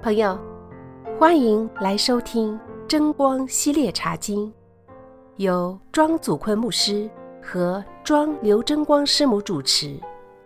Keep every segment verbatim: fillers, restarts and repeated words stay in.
朋友，欢迎来收听真光系列茶经，由庄祖坤牧师和庄刘真光师母主持。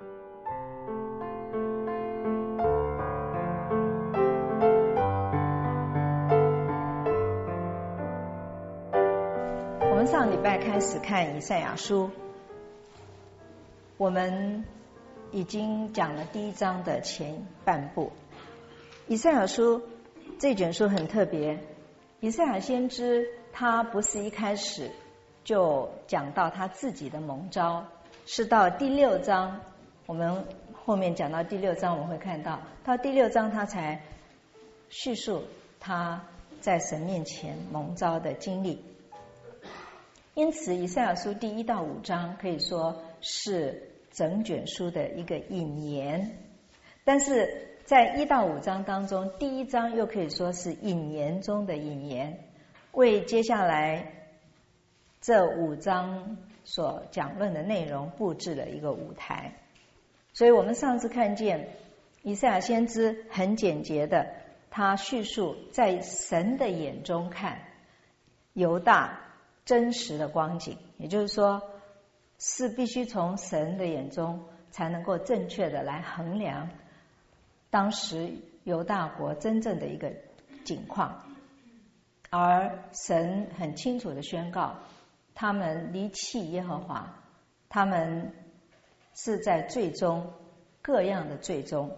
我们上礼拜开始看以赛亚书，我们已经讲了第一章的前半部。以赛亚书这卷书很特别，以赛亚先知他不是一开始就讲到他自己的蒙召，是到第六章，我们后面讲到第六章我们会看到，到第六章他才叙述他在神面前蒙召的经历。因此以赛亚书第一到五章可以说是整卷书的一个引言，但是在一到五章当中，第一章又可以说是引言中的引言，为接下来这五章所讲论的内容布置了一个舞台。所以我们上次看见以赛亚先知很简洁的，他叙述在神的眼中看犹大真实的光景，也就是说是必须从神的眼中才能够正确的来衡量当时犹大国真正的一个景况。而神很清楚的宣告，他们离弃耶和华，他们是在罪中，各样的罪中。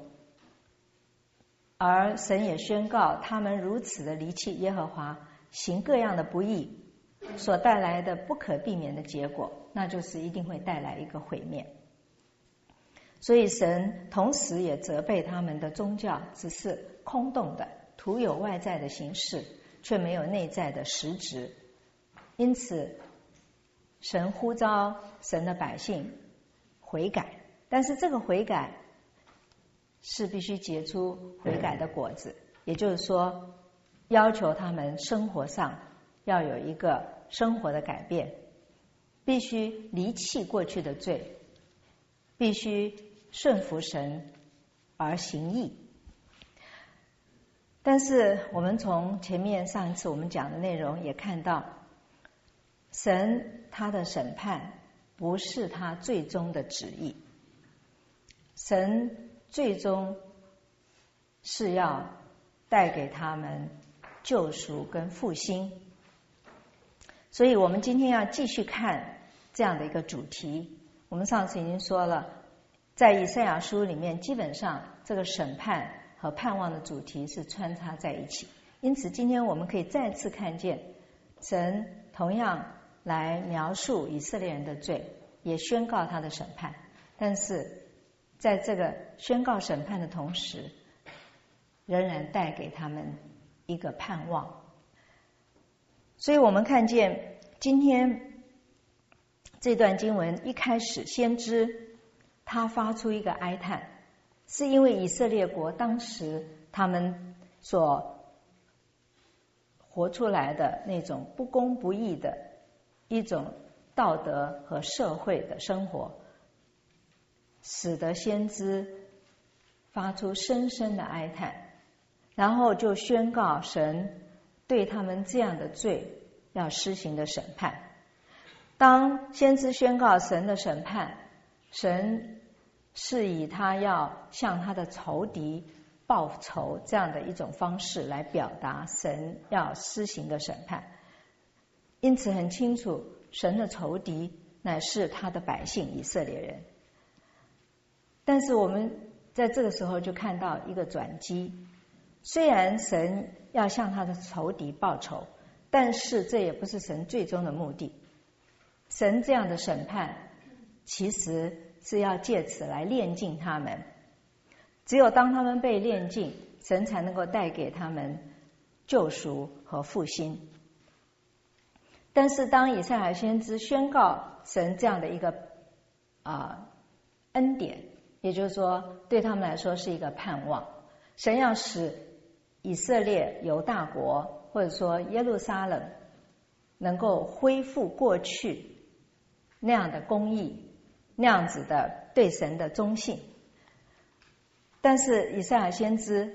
而神也宣告，他们如此的离弃耶和华，行各样的不义，所带来的不可避免的结果，那就是一定会带来一个毁灭。所以神同时也责备他们的宗教只是空洞的，徒有外在的形式，却没有内在的实质。因此神呼召神的百姓悔改，但是这个悔改是必须结出悔改的果子，也就是说要求他们生活上要有一个生活的改变，必须离弃过去的罪，必须顺服神而行义。但是我们从前面上一次我们讲的内容也看到，神他的审判不是他最终的旨意，神最终是要带给他们救赎跟复兴。所以我们今天要继续看这样的一个主题。我们上次已经说了，在以赛亚书里面基本上这个审判和盼望的主题是穿插在一起，因此今天我们可以再次看见神同样来描述以色列人的罪，也宣告他的审判，但是在这个宣告审判的同时，仍然带给他们一个盼望。所以我们看见今天这段经文一开始，先知他发出一个哀叹，是因为以色列国当时他们所活出来的那种不公不义的一种道德和社会的生活，使得先知发出深深的哀叹，然后就宣告神对他们这样的罪要施行的审判。当先知宣告神的审判，神是以他要向他的仇敌报仇这样的一种方式来表达神要施行的审判。因此很清楚，神的仇敌乃是他的百姓以色列人。但是我们在这个时候就看到一个转机，虽然神要向他的仇敌报仇，但是这也不是神最终的目的。神这样的审判其实是要借此来炼净他们，只有当他们被炼净，神才能够带给他们救赎和复兴。但是当以赛亚先知宣告神这样的一个啊、呃、恩典，也就是说对他们来说是一个盼望，神要使以色列犹大国或者说耶路撒冷能够恢复过去那样的公义，那样子的对神的忠信。但是以赛亚先知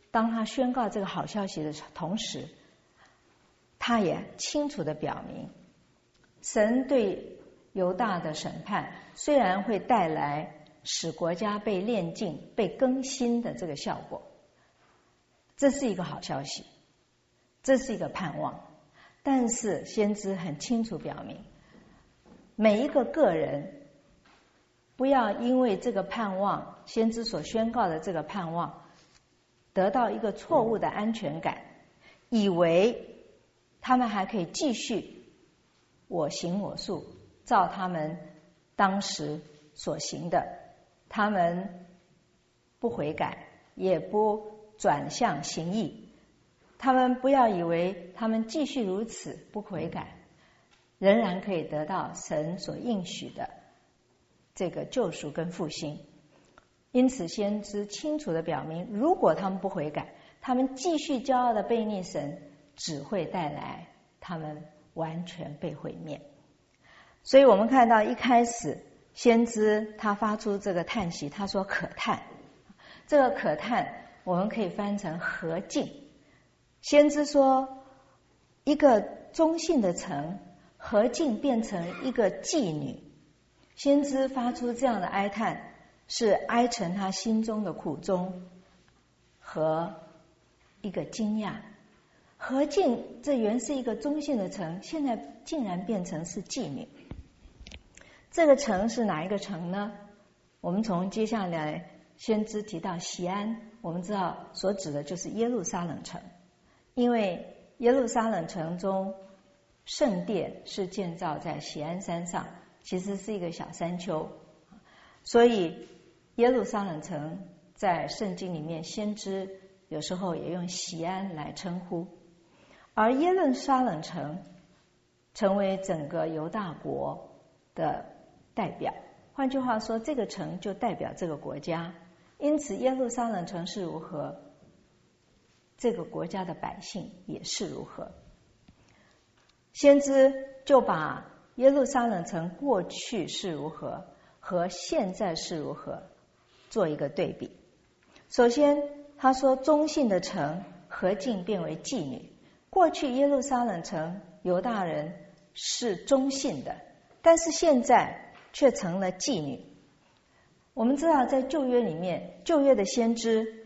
当他宣告这个好消息的同时，他也清楚地表明，神对犹大的审判虽然会带来使国家被炼净、被更新的这个效果，这是一个好消息，这是一个盼望。但是先知很清楚表明，每一个个人不要因为这个盼望，先知所宣告的这个盼望，得到一个错误的安全感，以为他们还可以继续我行我素，照他们当时所行的，他们不悔改，也不转向行义。他们不要以为他们继续如此不悔改，仍然可以得到神所应许的这个救赎跟复兴。因此先知清楚地表明，如果他们不悔改，他们继续骄傲地背逆神，只会带来他们完全被毁灭。所以我们看到一开始先知他发出这个叹息，他说可叹，这个可叹我们可以翻成何竟。先知说一个忠信的城何竟变成一个妓女，先知发出这样的哀叹，是哀陈他心中的苦衷和一个惊讶。何竟这原是一个忠信的城，现在竟然变成是妓女。这个城是哪一个城呢？我们从接下来先知提到锡安，我们知道所指的就是耶路撒冷城，因为耶路撒冷城中圣殿是建造在锡安山上，其实是一个小山丘，所以耶路撒冷城在圣经里面先知有时候也用锡安来称呼。而耶路撒冷城成为整个犹大国的代表，换句话说，这个城就代表这个国家。因此耶路撒冷城是如何，这个国家的百姓也是如何。先知就把耶路撒冷城过去是如何和现在是如何做一个对比。首先他说忠信的城何竟变为妓女。过去耶路撒冷城犹大人是忠信的，但是现在却成了妓女。我们知道在旧约里面，旧约的先知，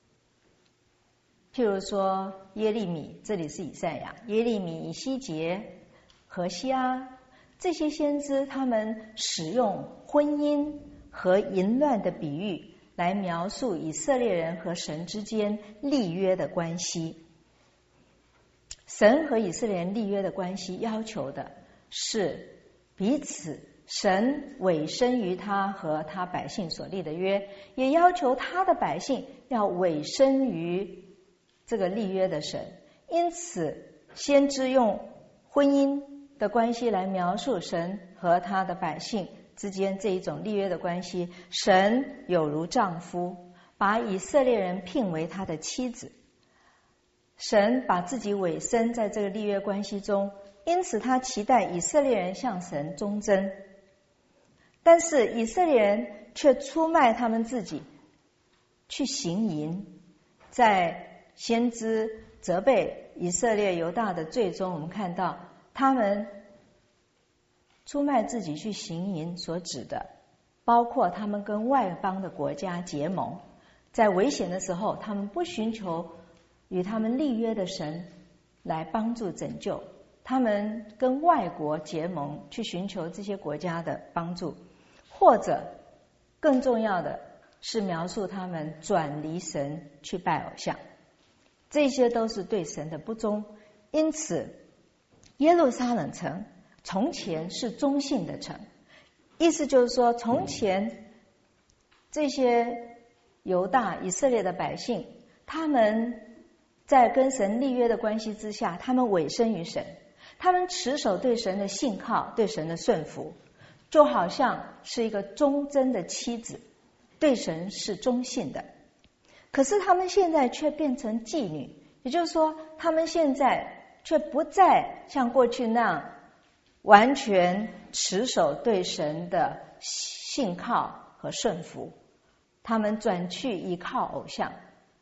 譬如说耶利米，这里是以赛亚，耶利米、以西结、何西阿，这些先知他们使用婚姻和淫乱的比喻来描述以色列人和神之间立约的关系。神和以色列人立约的关系要求的是彼此，神委身于他和他百姓所立的约，也要求他的百姓要委身于这个立约的神。因此先知用婚姻的关系来描述神和他的百姓之间这一种立约的关系。神有如丈夫，把以色列人聘为他的妻子，神把自己委身在这个立约关系中，因此他期待以色列人向神忠贞。但是以色列人却出卖他们自己去行淫。在先知责备以色列犹大的罪中，我们看到他们出卖自己去行淫所指的包括他们跟外邦的国家结盟，在危险的时候他们不寻求与他们立约的神来帮助拯救，他们跟外国结盟去寻求这些国家的帮助，或者更重要的是描述他们转离神去拜偶像，这些都是对神的不忠。因此耶路撒冷城从前是忠信的城，意思就是说从前这些犹大以色列的百姓，他们在跟神立约的关系之下，他们委身于神，他们持守对神的信靠，对神的顺服，就好像是一个忠贞的妻子，对神是忠信的。可是他们现在却变成妓女，也就是说他们现在却不再像过去那样完全持守对神的信靠和顺服，他们转去依靠偶像，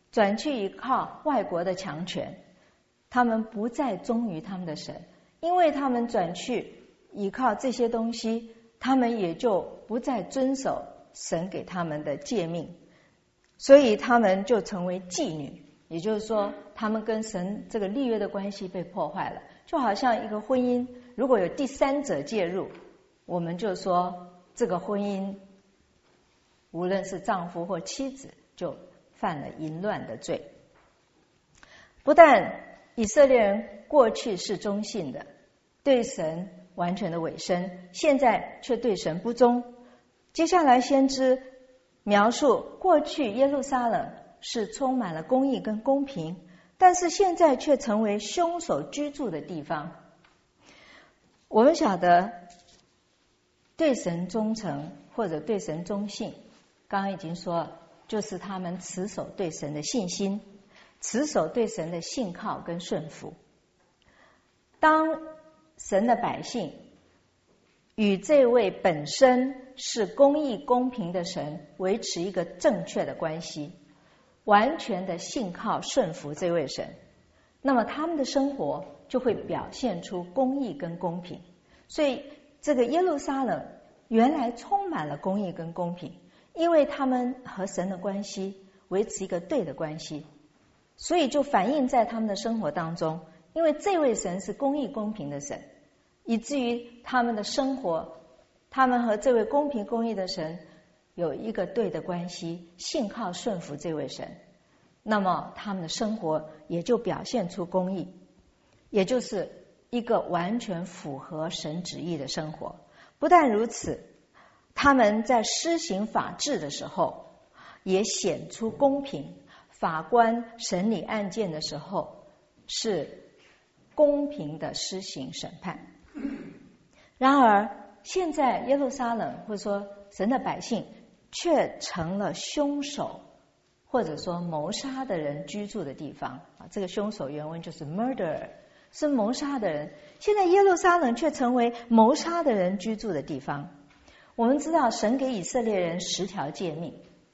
转去依靠外国的强权，他们不再忠于他们的神，因为他们转去依靠这些东西，他们也就不再遵守神给他们的诫命，所以他们就成为妓女，也就是说他们跟神这个立约的关系被破坏了。就好像一个婚姻如果有第三者介入，我们就说这个婚姻无论是丈夫或妻子就犯了淫乱的罪。不但以色列人过去是忠信的，对神完全的委身，现在却对神不忠。接下来先知描述过去耶路撒冷是充满了公义跟公平，但是现在却成为凶手居住的地方。我们晓得对神忠诚或者对神忠信，刚刚已经说了，就是他们持守对神的信心，持守对神的信靠跟顺服。当神的百姓与这位本身是公义公平的神维持一个正确的关系，完全的信靠顺服这位神，那么他们的生活就会表现出公义跟公平。所以这个耶路撒冷原来充满了公义跟公平，因为他们和神的关系维持一个对的关系，所以就反映在他们的生活当中。因为这位神是公义公平的神，以至于他们的生活，他们和这位公平公义的神有一个对的关系，信靠顺服这位神，那么他们的生活也就表现出公义，也就是一个完全符合神旨意的生活。不但如此，他们在施行法治的时候也显出公平，法官审理案件的时候是公平的施行审判。然而现在耶路撒冷或者说神的百姓却成了凶手或者说谋杀的人居住的地方。这个凶手原文就是 murderer， 是谋杀的人。现在耶路撒冷却成为谋杀的人居住的地方。我们知道神给以色列人十条诫命，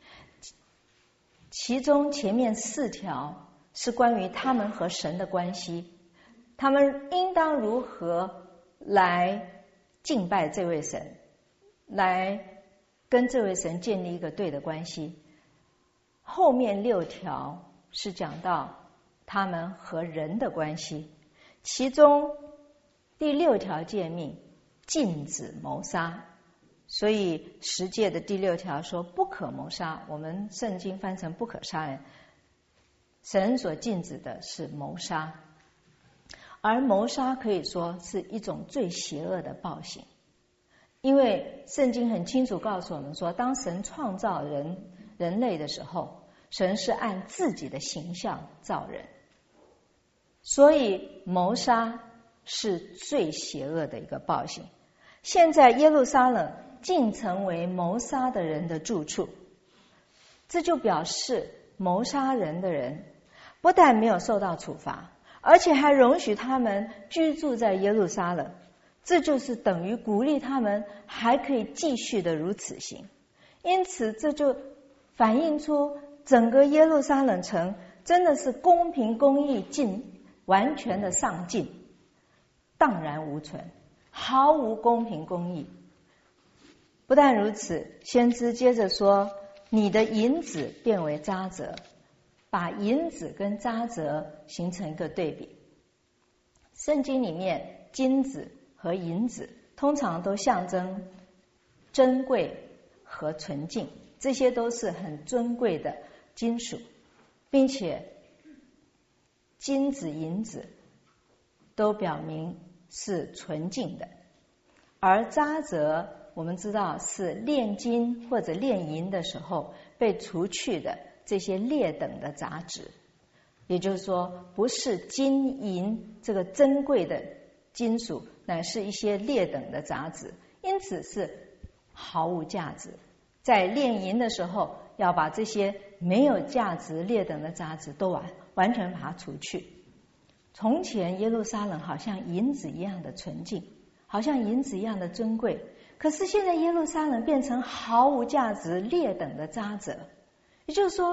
其中前面四条是关于他们和神的关系，他们应当如何来敬拜这位神，来跟这位神建立一个对的关系。后面六条是讲到他们和人的关系，其中第六条诫命禁止谋杀，所以十诫的第六条说不可谋杀，我们圣经翻成不可杀人，神所禁止的是谋杀。而谋杀可以说是一种最邪恶的暴行，因为圣经很清楚告诉我们说，当神创造人人类的时候，神是按自己的形象造人，所以谋杀是最邪恶的一个暴行。现在耶路撒冷竟成为谋杀的人的住处，这就表示谋杀人的人不但没有受到处罚，而且还容许他们居住在耶路撒冷，这就是等于鼓励他们还可以继续的如此行。因此这就反映出整个耶路撒冷城真的是公平公义尽完全的丧尽，荡然无存，毫无公平公义。不但如此，先知接着说，你的银子变为渣滓，把银子跟渣滓形成一个对比。圣经里面金子和银子通常都象征珍贵和纯净，这些都是很尊贵的金属，并且金子银子都表明是纯净的。而渣滓我们知道是炼金或者炼银的时候被除去的这些劣等的杂质，也就是说不是金银这个珍贵的金属，乃是一些劣等的杂质，因此是毫无价值。在炼银的时候要把这些没有价值劣等的杂质都完完全把它除去。从前耶路撒冷好像银子一样的纯净，好像银子一样的尊贵，可是现在耶路撒冷变成毫无价值劣等的渣滓，也就是说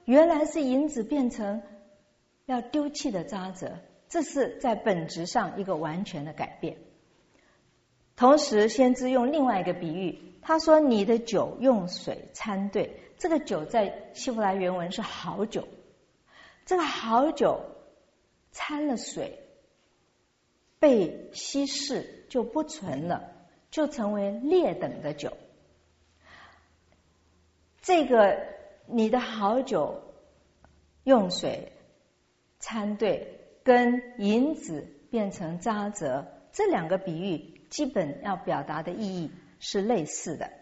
原来是银子变成要丢弃的渣滓，这是在本质上一个完全的改变。同时先知用另外一个比喻，他说你的酒用水掺兑，这个酒在希伯来原文是好酒，这个好酒掺了水被稀释就不纯了，就成为劣等的酒。这个你的好酒用水掺兑跟银子变成渣滓，这两个比喻基本要表达的意义是类似的。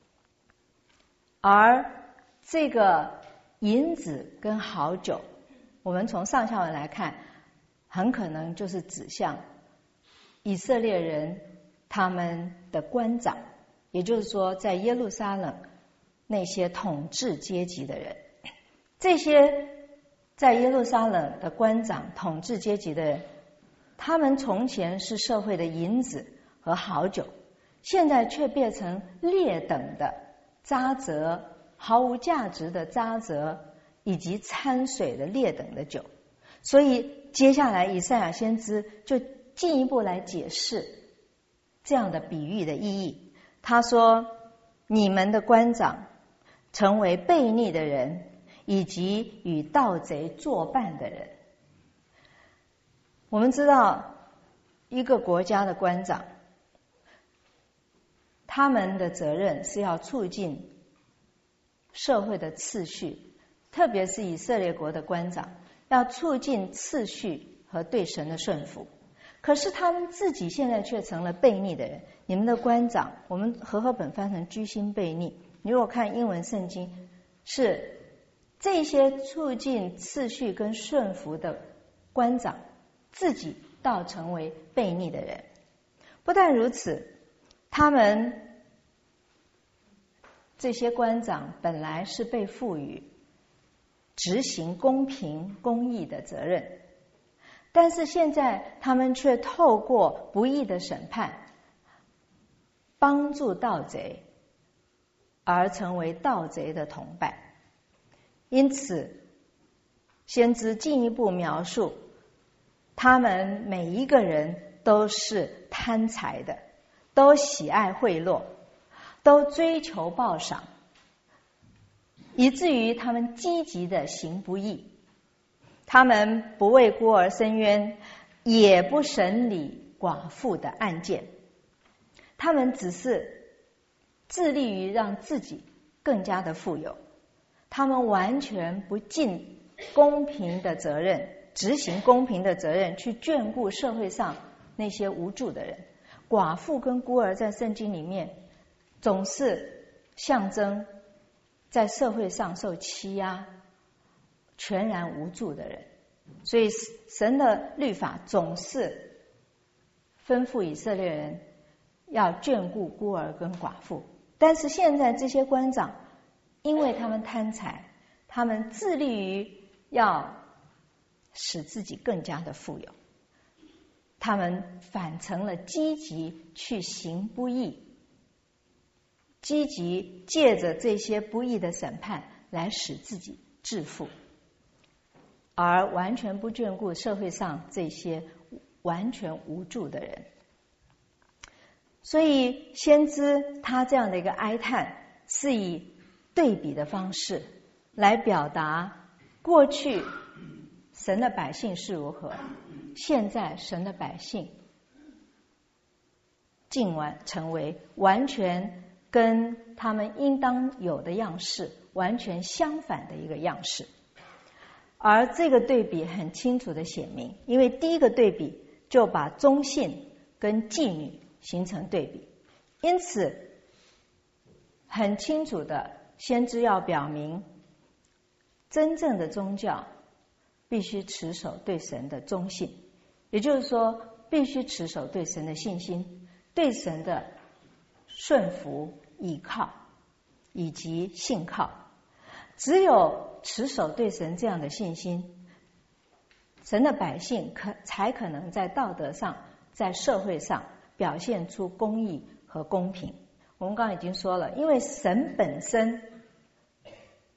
而这个银子跟好酒，我们从上下文来看，很可能就是指向以色列人他们的官长，也就是说在耶路撒冷那些统治阶级的人。这些在耶路撒冷的官长统治阶级的人，他们从前是社会的银子和好酒，现在却变成劣等的渣滓，毫无价值的渣滓，以及掺水的劣等的酒。所以接下来以赛亚先知就进一步来解释这样的比喻的意义。他说你们的官长成为悖逆的人，以及与盗贼作伴的人。我们知道一个国家的官长，他们的责任是要促进社会的次序，特别是以色列国的官长要促进次序和对神的顺服。可是他们自己现在却成了悖逆的人。你们的官长，我们和合本翻成居心悖逆，你如果看英文圣经，是这些促进次序跟顺服的官长自己倒成为悖逆的人。不但如此，他们这些官长本来是被赋予执行公平公义的责任，但是现在他们却透过不义的审判帮助盗贼，而成为盗贼的同伴。因此先知进一步描述，他们每一个人都是贪财的，都喜爱贿赂，都追求报赏，以至于他们积极的行不义。他们不为孤儿伸冤，也不审理寡妇的案件，他们只是致力于让自己更加的富有。他们完全不尽公平的责任，执行公平的责任，去眷顾社会上那些无助的人。寡妇跟孤儿在圣经里面总是象征在社会上受欺压、全然无助的人。所以神的律法总是吩咐以色列人要眷顾孤儿跟寡妇。但是现在这些官长因为他们贪财，他们致力于要使自己更加的富有，他们反成了积极去行不义，积极借着这些不义的审判来使自己致富，而完全不眷顾社会上这些完全无助的人。所以先知他这样的一个哀叹，是以对比的方式来表达过去神的百姓是如何，现在神的百姓竟完成为完全跟他们应当有的样式完全相反的一个样式。而这个对比很清楚的显明，因为第一个对比就把忠信跟妓女形成对比，因此很清楚的先知要表明，真正的宗教必须持守对神的忠信，也就是说必须持守对神的信心，对神的顺服倚靠以及信靠。只有持守对神这样的信心，神的百姓可才可能在道德上在社会上表现出公义和公平。我们刚刚已经说了，因为神本身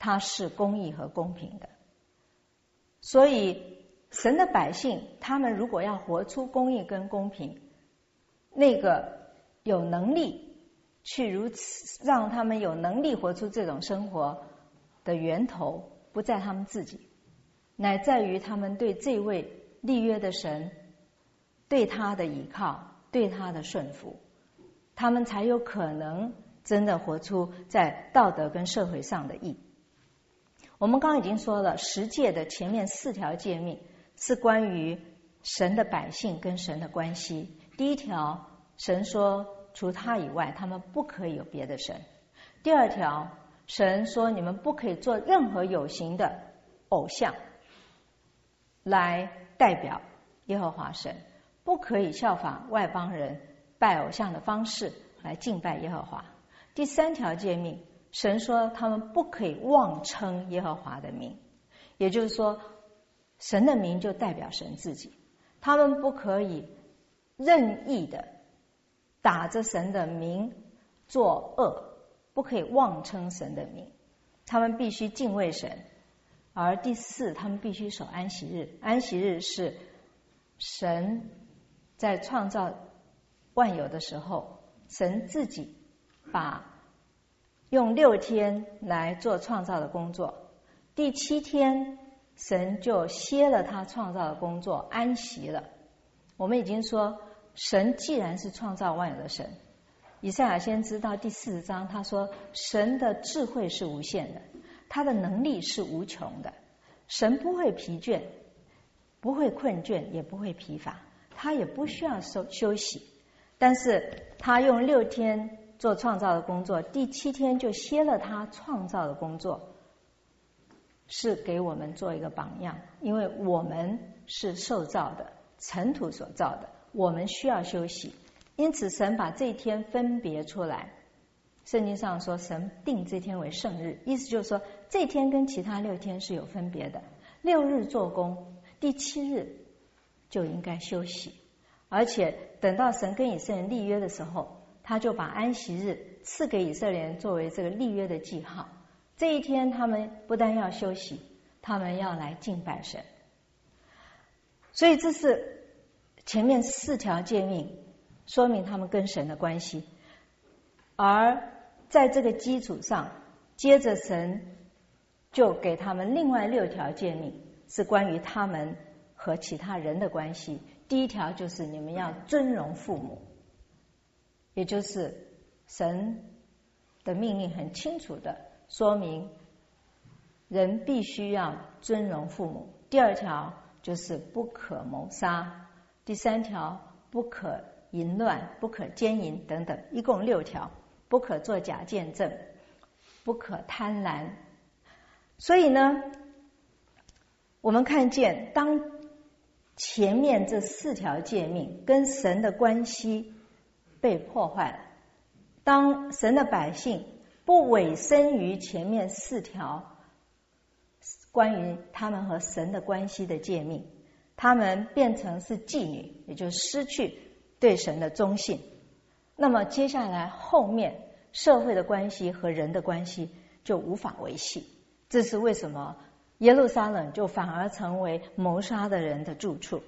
它是公义和公平的。所以神的百姓，他们如果要活出公义跟公平，那个有能力去如此让他们有能力活出这种生活的源头，不在他们自己，乃在于他们对这位立约的神，对他的倚靠，对他的顺服，他们才有可能真的活出在道德跟社会上的义。我们刚刚已经说了，十诫的前面四条诫命是关于神的百姓跟神的关系。第一条，神说除他以外他们不可以有别的神。第二条，神说你们不可以做任何有形的偶像来代表耶和华神，不可以效仿外邦人拜偶像的方式来敬拜耶和华。第三条诫命，神说他们不可以妄称耶和华的名，也就是说神的名就代表神自己，他们不可以任意的打着神的名作恶，不可以妄称神的名，他们必须敬畏神。而第四，他们必须守安息日。安息日是神在创造万有的时候，神自己把用六天来做创造的工作，第七天神就歇了他创造的工作，安息了。我们已经说神既然是创造万有的神，以赛亚先知到第四十章他说神的智慧是无限的，他的能力是无穷的，神不会疲倦，不会困倦，也不会疲乏，他也不需要休休息，但是他用六天做创造的工作，第七天就歇了他创造的工作，是给我们做一个榜样。因为我们是受造的，尘土所造的，我们需要休息，因此神把这一天分别出来。圣经上说神定这天为圣日，意思就是说这一天跟其他六天是有分别的。六日做工，第七日就应该休息。而且等到神跟以色列人立约的时候，他就把安息日赐给以色列人作为这个立约的记号。这一天他们不但要休息，他们要来敬拜神。所以这是前面四条诫命，说明他们跟神的关系。而在这个基础上，接着神就给他们另外六条诫命，是关于他们和其他人的关系。第一条就是你们要尊荣父母，也就是神的命令很清楚的说明人必须要尊荣父母。第二条就是不可谋杀，第三条不可淫乱，不可奸淫等等，一共六条。不可作假见证，不可贪婪。所以呢，我们看见当前面这四条诫命跟神的关系被破坏了，当神的百姓不委身于前面四条关于他们和神的关系的诫命，他们变成是妓女，也就失去对神的忠信。那么接下来后面社会的关系和人的关系就无法维系。这是为什么耶路撒冷就反而成为谋杀的人的住处。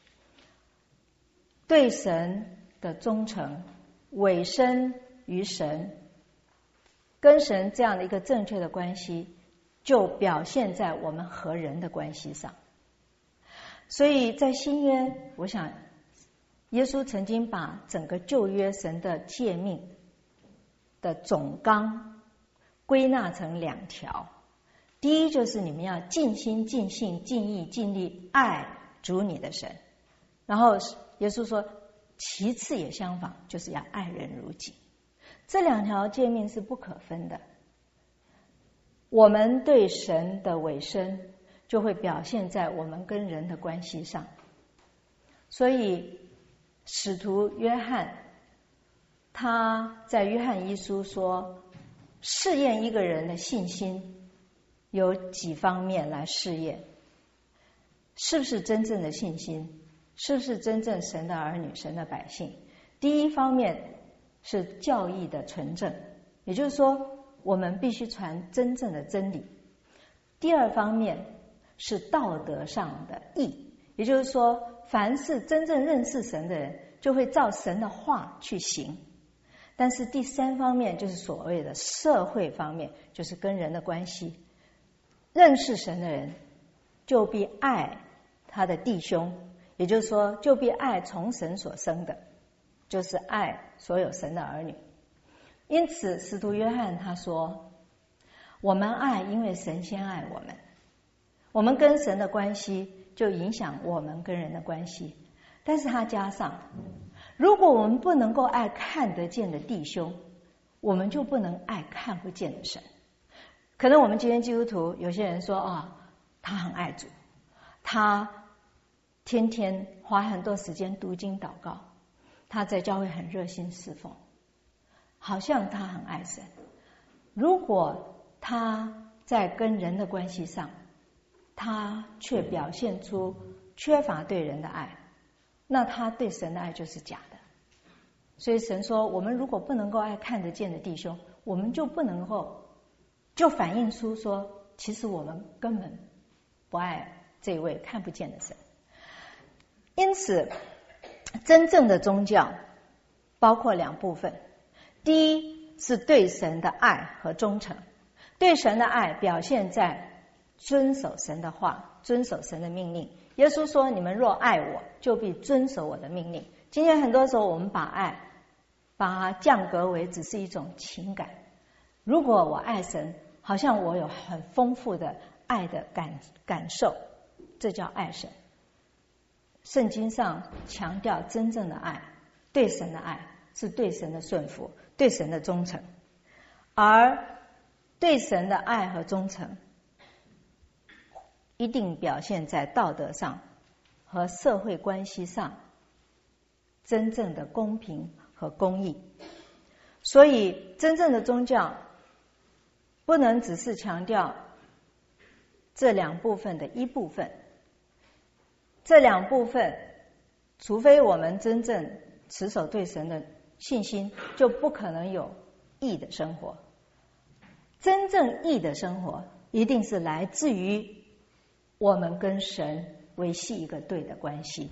对神的忠诚，委身于神，跟神这样的一个正确的关系，就表现在我们和人的关系上。所以在新约，我想耶稣曾经把整个旧约神的诫命的总纲归纳成两条。第一就是你们要尽心尽性尽意尽力爱主你的神，然后耶稣说其次也相仿，就是要爱人如己。这两条诫命是不可分的。我们对神的委身就会表现在我们跟人的关系上。所以使徒约翰他在约翰一书说，试验一个人的信心有几方面来试验，是不是真正的信心，是不是真正神的儿女，神的百姓。第一方面是教义的纯正，也就是说我们必须传真正的真理， 第二方面是道德上的义，也就是说，凡是真正认识神的人，就会照神的话去行。但是第三方面就是所谓的社会方面，就是跟人的关系。认识神的人就必爱他的弟兄，也就是说，就必爱从神所生的，就是爱所有神的儿女。因此使徒约翰他说，我们爱，因为神先爱我们。我们跟神的关系就影响我们跟人的关系。但是他加上，如果我们不能够爱看得见的弟兄，我们就不能爱看不见的神。可能我们今天基督徒有些人说啊，他很爱主，他天天花很多时间读经祷告，他在教会很热心侍奉，好像他很爱神。如果他在跟人的关系上，他却表现出缺乏对人的爱，那他对神的爱就是假的。所以神说，我们如果不能够爱看得见的弟兄，我们就不能够，就反映出说，其实我们根本不爱这位看不见的神。因此真正的宗教包括两部分，第一是对神的爱和忠诚。对神的爱表现在遵守神的话，遵守神的命令。耶稣说，你们若爱我，就必遵守我的命令。今天很多时候我们把爱把它降格为只是一种情感。如果我爱神，好像我有很丰富的爱的感感受，这叫爱神。圣经上强调真正的爱，对神的爱是对神的顺服，对神的忠诚。而对神的爱和忠诚一定表现在道德上和社会关系上真正的公平和公义。所以真正的宗教不能只是强调这两部分的一部分，这两部分除非我们真正持守对神的信心，就不可能有义的生活。真正义的生活一定是来自于我们跟神维系一个对的关系。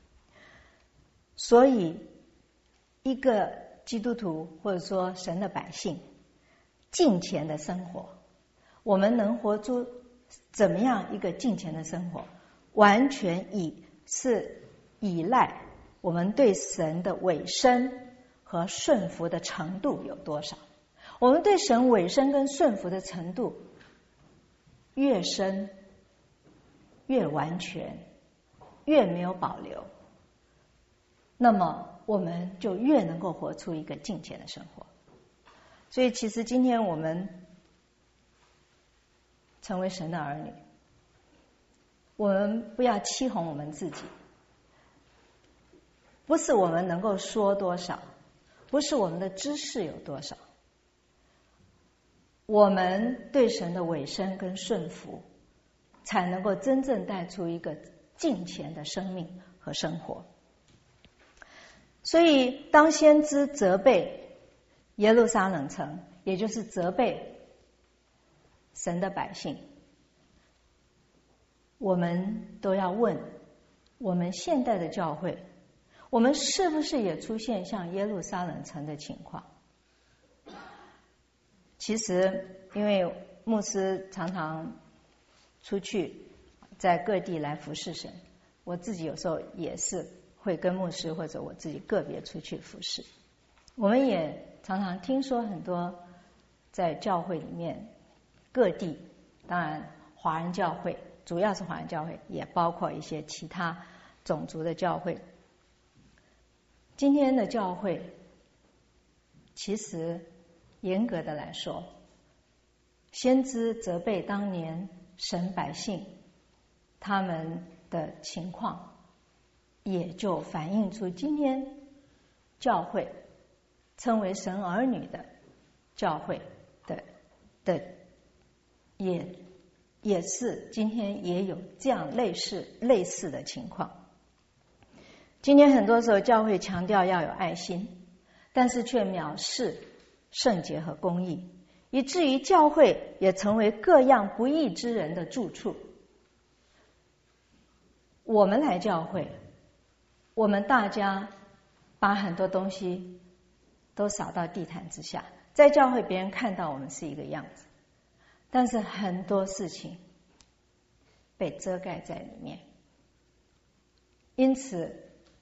所以一个基督徒或者说神的百姓敬虔的生活，我们能活出怎么样一个敬虔的生活，完全以是依赖我们对神的委身和顺服的程度有多少。我们对神委身跟顺服的程度越深越完全，越没有保留，那么我们就越能够活出一个敬虔的生活。所以其实今天我们成为神的儿女，我们不要欺哄我们自己，不是我们能够说多少，不是我们的知识有多少，我们对神的委身跟顺服才能够真正带出一个敬虔的生命和生活。所以当先知责备耶路撒冷城，也就是责备神的百姓，我们都要问，我们现代的教会，我们是不是也出现像耶路撒冷城的情况？其实因为牧师常常出去在各地来服侍神，我自己有时候也是会跟牧师或者我自己个别出去服侍。我们也常常听说很多在教会里面各地，当然华人教会主要是华人教会，也包括一些其他种族的教会。今天的教会其实严格的来说，先知责备当年神百姓他们的情况，也就反映出今天教会称为神儿女的教会的的也也是今天也有这样类似类似的情况。今天很多时候教会强调要有爱心，但是却藐视圣洁和公义， 以至于教会也成为各样不义之人的住处。我们来教会，我们大家把很多东西都扫到地毯之下，在教会别人看到我们是一个样子，但是很多事情被遮盖在里面。因此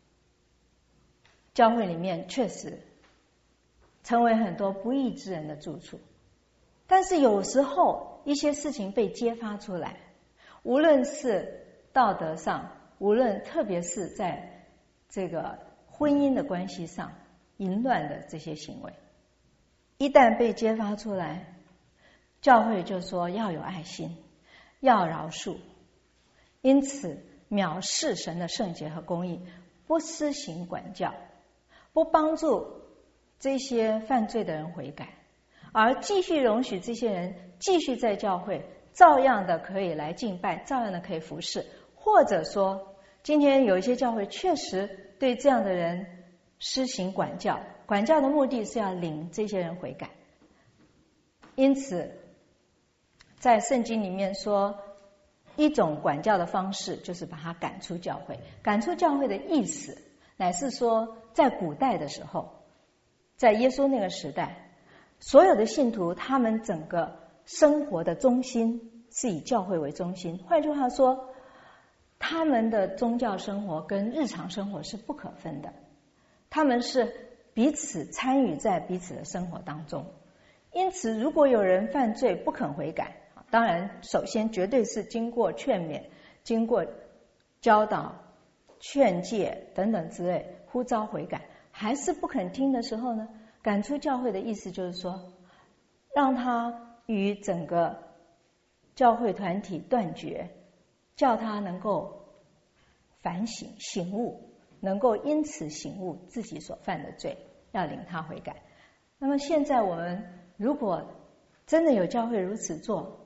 教会里面确实成为很多不义之人的住处。但是有时候一些事情被揭发出来，无论是道德上，无论特别是在这个婚姻的关系上，淫乱的这些行为一旦被揭发出来，教会就说要有爱心，要饶恕，因此藐视神的圣洁和公义，不施行管教，不帮助这些犯罪的人悔改，而继续容许这些人继续在教会照样的可以来敬拜，照样的可以服侍，或者说今天有一些教会确实对这样的人施行管教，管教的目的是要领这些人悔改。因此在圣经里面说，一种管教的方式就是把他赶出教会。赶出教会的意思乃是说，在古代的时候，在耶稣那个时代，所有的信徒他们整个生活的中心是以教会为中心。换句话说，他们的宗教生活跟日常生活是不可分的，他们是彼此参与在彼此的生活当中。因此如果有人犯罪不肯悔改，当然首先绝对是经过劝勉，经过教导、劝诫等等之类，呼召悔改，还是不肯听的时候呢，赶出教会的意思就是说，让他与整个教会团体断绝，叫他能够反省醒悟，能够因此醒悟自己所犯的罪，要领他悔改。那么现在我们如果真的有教会如此做，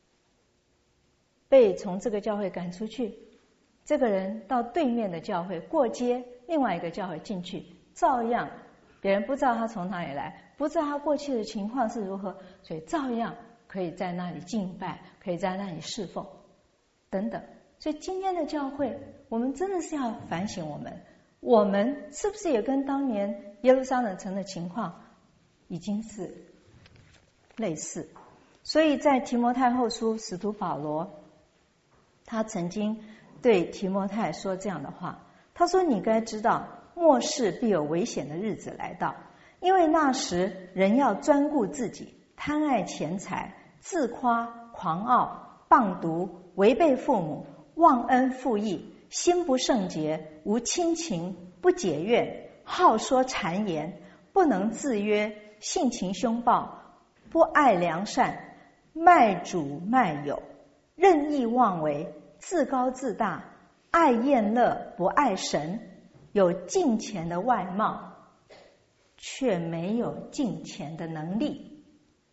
被从这个教会赶出去，这个人到对面的教会过街，另外一个教会进去，照样别人不知道他从哪里来，不知道他过去的情况是如何，所以照样可以在那里敬拜，可以在那里侍奉等等。所以今天的教会，我们真的是要反省我们，我们是不是也跟当年耶路撒冷城的情况已经是类似。所以在提摩太后书，使徒保罗他曾经对提摩太说这样的话，他说，你该知道末世必有危险的日子来到，因为那时人要专顾自己，贪爱钱财，自夸，狂傲，谤毒，违背父母，忘恩负义，心不圣洁，无亲情，不解怨，好说谗言，不能自约，性情凶暴，不爱良善，卖主卖友，任意妄为，自高自大，爱宴乐，不爱神，有敬虔的外貌，却没有敬虔的能力。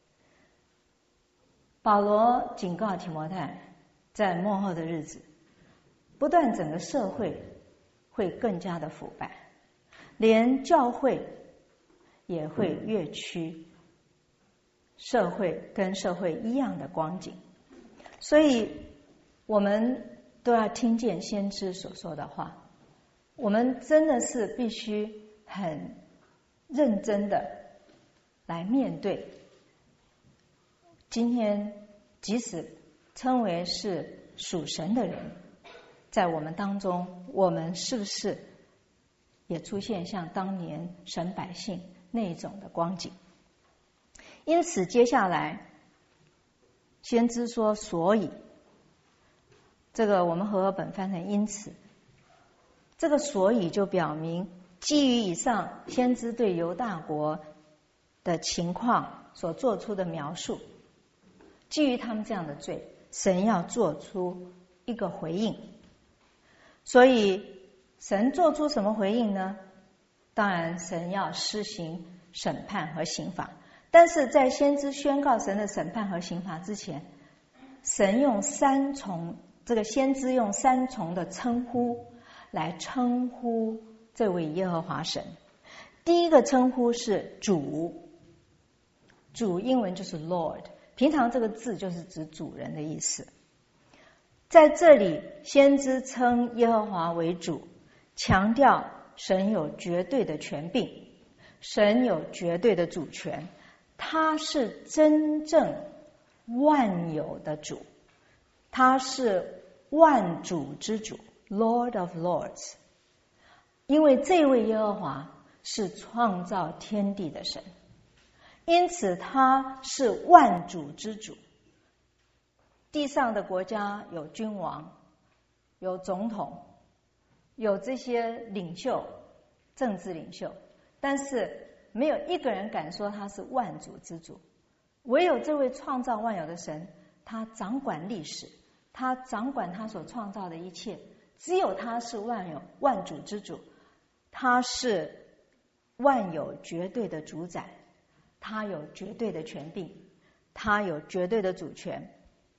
保罗警告提摩太，在末后的日子，不但整个社会会更加的腐败，连教会也会越趋社会跟社会一样的光景。所以我们都要听见先知所说的话，我们真的是必须很认真的来面对。今天即使称为是属神的人，在我们当中，我们是不是也出现像当年神百姓那种的光景？因此接下来先知说，所以这个我们和合本翻成因此，这个所以就表明，基于以上先知对犹大国的情况所做出的描述，基于他们这样的罪，神要做出一个回应。所以神做出什么回应呢？当然神要施行审判和刑罚，但是在先知宣告神的审判和刑罚之前，神用三重，这个先知用三重的称呼来称呼这位耶和华神。第一个称呼是主， 主英文就是 Lord， 平常这个字就是指主人的意思。在这里，先知称耶和华为主，强调神有绝对的权柄，神有绝对的主权，他是真正万有的主，他是万主之主 Lord of Lords。 因为这位耶和华是创造天地的神，因此他是万主之主。地上的国家有君王，有总统，有这些领袖，政治领袖，但是没有一个人敢说他是万主之主。唯有这位创造万有的神，他掌管历史，他掌管他所创造的一切，只有他是万有万主之主，他是万有绝对的主宰，他有绝对的权柄，他有绝对的主权。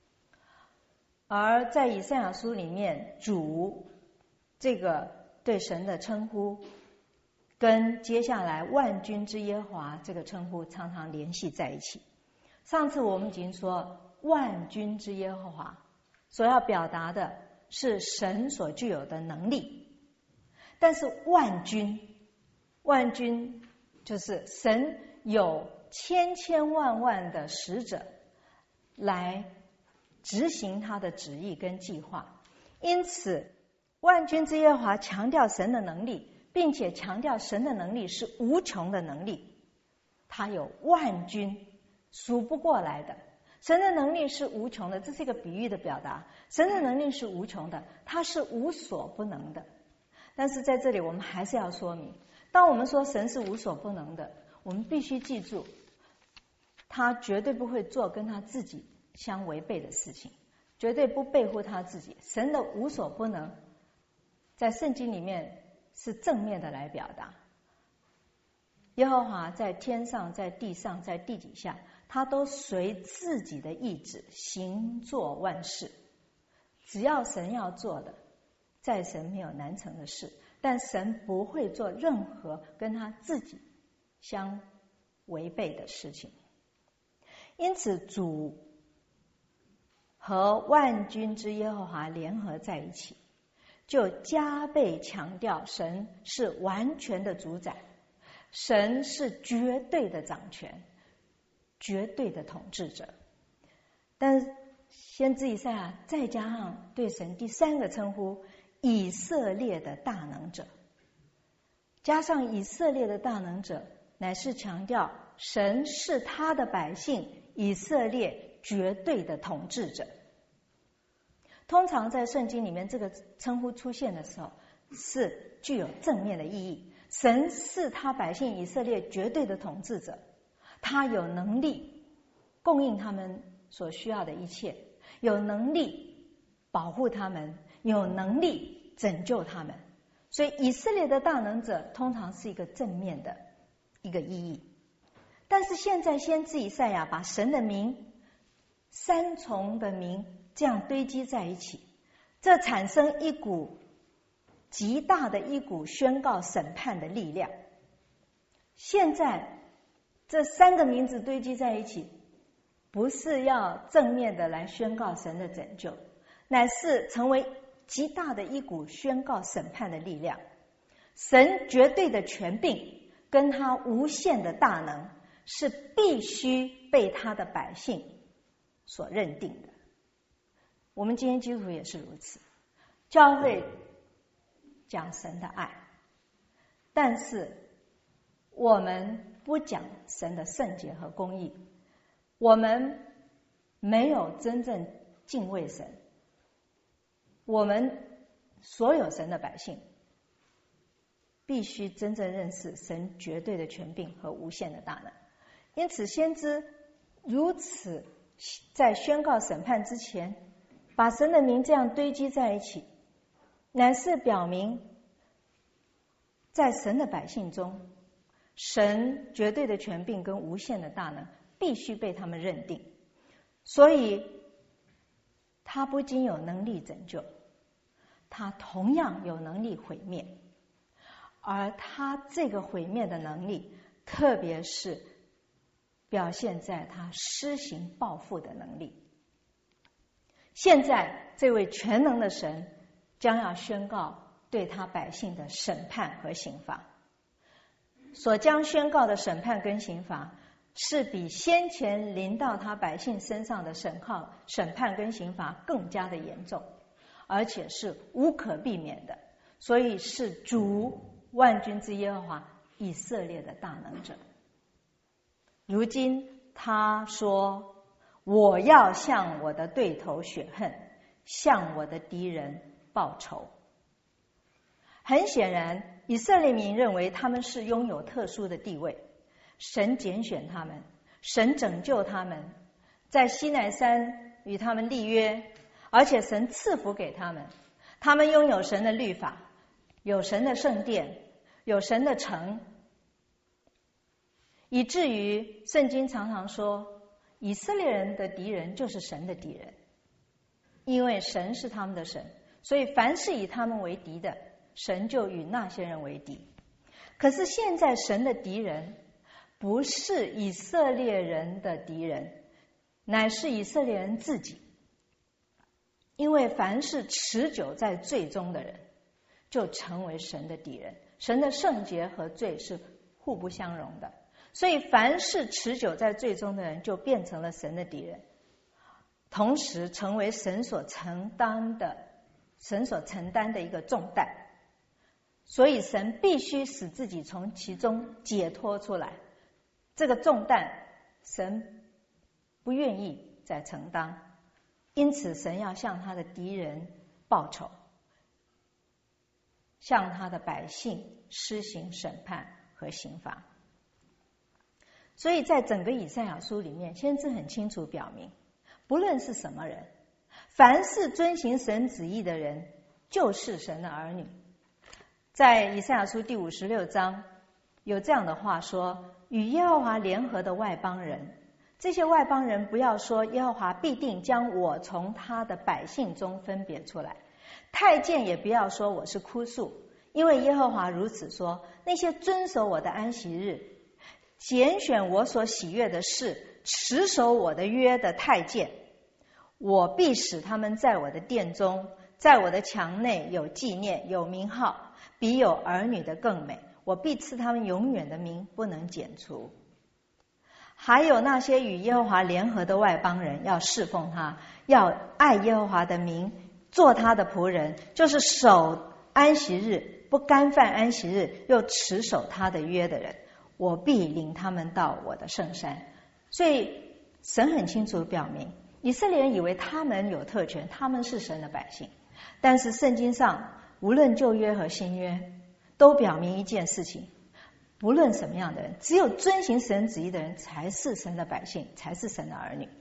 而在以赛亚书里面，主这个对神的称呼跟接下来万军之耶和华这个称呼常常联系在一起。上次我们已经说，万军之耶和华所要表达的是神所具有的能力，但是万军万军就是神有千千万万的使者来执行他的旨意跟计划。因此万军之耶和华强调神的能力，并且强调神的能力是无穷的能力，他有万军，数不过来的。神的能力是无穷的，这是一个比喻的表达。神的能力是无穷的，他是无所不能的。但是在这里我们还是要说明，当我们说神是无所不能的，我们必须记住，他绝对不会做跟他自己相违背的事情，绝对不背乎他自己。神的无所不能在圣经里面是正面的来表达。耶和华在天上，在地上，在地底下，他都随自己的意志行作万事。只要神要做的，在神没有难成的事，但神不会做任何跟他自己相违背的事情。因此主和万军之耶和华联合在一起，就加倍强调神是完全的主宰，神是绝对的掌权，绝对的统治者。但先知以赛亚再加上对神第三个称呼，以色列的大能者，加上以色列的大能者，乃是强调神是他的百姓以色列绝对的统治者。通常在圣经里面这个称呼出现的时候，是具有正面的意义。神是他百姓以色列绝对的统治者，他有能力供应他们所需要的一切，有能力保护他们，有能力拯救他们。所以以色列的大能者通常是一个正面的一个意义。但是现在先知以赛亚把神的名三重的名这样堆积在一起，这产生一股极大的一股宣告审判的力量。现在这三个名字堆积在一起，不是要正面的来宣告神的拯救，乃是成为极大的一股宣告审判的力量。神绝对的权柄跟他无限的大能是必须被他的百姓所认定的。我们今天基督徒也是如此，教会讲神的爱，但是我们不讲神的圣洁和公义，我们没有真正敬畏神。我们所有神的百姓必须真正认识神绝对的权柄和无限的大能。因此先知如此在宣告审判之前，把神的名这样堆积在一起，乃是表明在神的百姓中，神绝对的权柄跟无限的大能必须被他们认定。所以他不仅有能力拯救，他同样有能力毁灭。而他这个毁灭的能力，特别是表现在他施行报复的能力。现在这位全能的神将要宣告对他百姓的审判和刑罚，所将宣告的审判跟刑罚是比先前临到他百姓身上的审判审判跟刑罚更加的严重，而且是无可避免的，所以是主万军之耶和华以色列的大能者。如今他说，我要向我的对头雪恨，向我的敌人报仇。很显然，以色列民认为他们是拥有特殊的地位，神拣选他们，神拯救他们，在西乃山与他们立约，而且神赐福给他们，他们拥有神的律法，有神的圣殿，有神的城，以至于圣经常常说，以色列人的敌人就是神的敌人，因为神是他们的神，所以凡是以他们为敌的，神就与那些人为敌。可是现在神的敌人不是以色列人的敌人，乃是以色列人自己。因为凡是持久在罪中的人，就成为神的敌人。神的圣洁和罪是互不相容的，所以凡是持久在罪中的人，就变成了神的敌人，同时成为神所承担的神所承担的一个重担。所以神必须使自己从其中解脱出来，这个重担神不愿意再承担，因此神要向他的敌人报仇，向他的百姓施行审判和刑罚。所以在整个以赛亚书里面，先知很清楚表明，不论是什么人，凡是遵行神旨意的人，就是神的儿女。在以赛亚书第五十六章有这样的话说，与耶和华联合的外邦人，这些外邦人不要说耶和华必定将我从他的百姓中分别出来，太监也不要说我是枯树，因为耶和华如此说，那些遵守我的安息日，拣选我所喜悦的事，持守我的约的太监，我必使他们在我的殿中，在我的墙内有纪念，有名号，比有儿女的更美，我必赐他们永远的名，不能剪除。还有那些与耶和华联合的外邦人，要侍奉他，要爱耶和华的名，做他的仆人，就是守安息日，不干犯安息日，又持守他的约的人，我必领他们到我的圣山。所以神很清楚表明，以色列人以为他们有特权，他们是神的百姓，但是圣经上无论旧约和新约都表明一件事情，不论什么样的人，只有遵行神旨意的人才是神的百姓，才是神的儿女。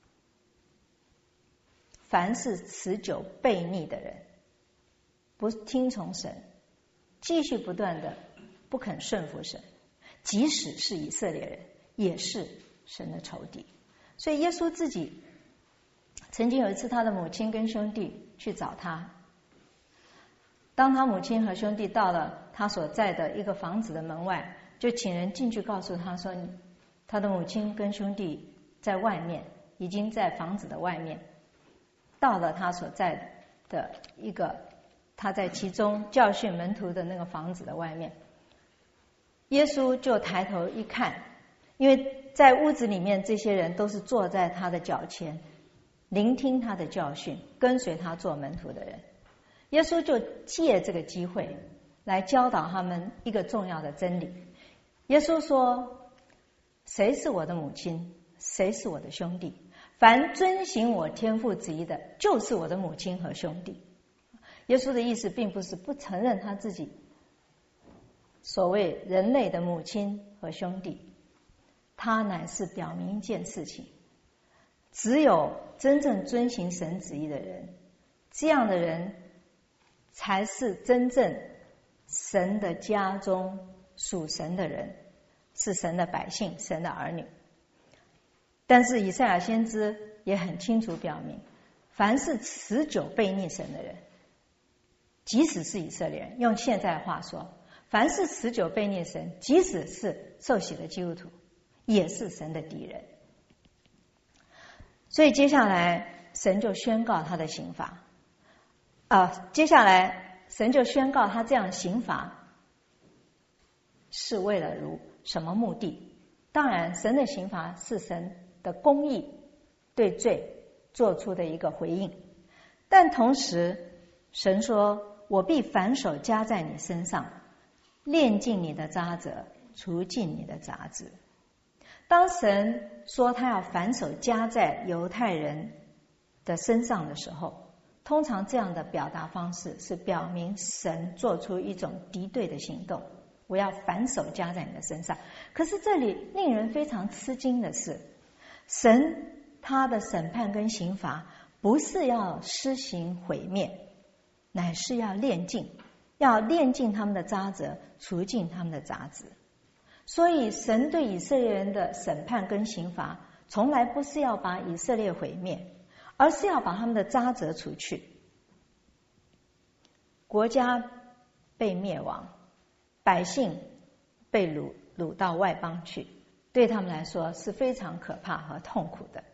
凡是持久悖逆的人，不听从神，继续不断的不肯顺服神，即使是以色列人，也是神的仇敌。所以耶稣自己曾经有一次，他的母亲跟兄弟去找他，当他母亲和兄弟到了他所在的一个房子的门外，就请人进去告诉他说，他的母亲跟兄弟在外面，已经在房子的外面，到了他所在的一个他在其中教训门徒的那个房子的外面。耶稣就抬头一看，因为在屋子里面这些人都是坐在他的脚前，聆听他的教训，跟随他做门徒的人。耶稣就借这个机会来教导他们一个重要的真理。耶稣说，谁是我的母亲，谁是我的兄弟？凡遵行我天父旨意的，就是我的母亲和兄弟。耶稣的意思并不是不承认他自己所谓人类的母亲和兄弟，他乃是表明一件事情，只有真正遵行神旨意的人，这样的人才是真正神的家中属神的人，是神的百姓，神的儿女。但是以赛亚先知也很清楚表明，凡是持久悖逆神的人，即使是以色列人，用现在话说，凡是持久悖逆神，即使是受洗的基督徒， 也是神的敌人。所以接下来神就宣告他的刑罚啊，接下来神就宣告他这样刑罚是为了如什么目的？当然神的刑罚是神的公义对罪做出的一个回应，但同时神说，我必反手加在你身上，炼尽你的渣滓，除尽你的杂质。当神说他要反手加在犹太人的身上的时候，通常这样的表达方式是表明神做出一种敌对的行动，我要反手加在你的身上。可是这里令人非常吃惊的是，神他的审判跟刑罚不是要施行毁灭，乃是要炼尽，要炼尽他们的渣滓，除尽他们的杂质。所以神对以色列人的审判跟刑罚从来不是要把以色列毁灭，而是要把他们的渣滓除去。国家被灭亡，百姓被掳掳到外邦去，对他们来说是非常可怕和痛苦的。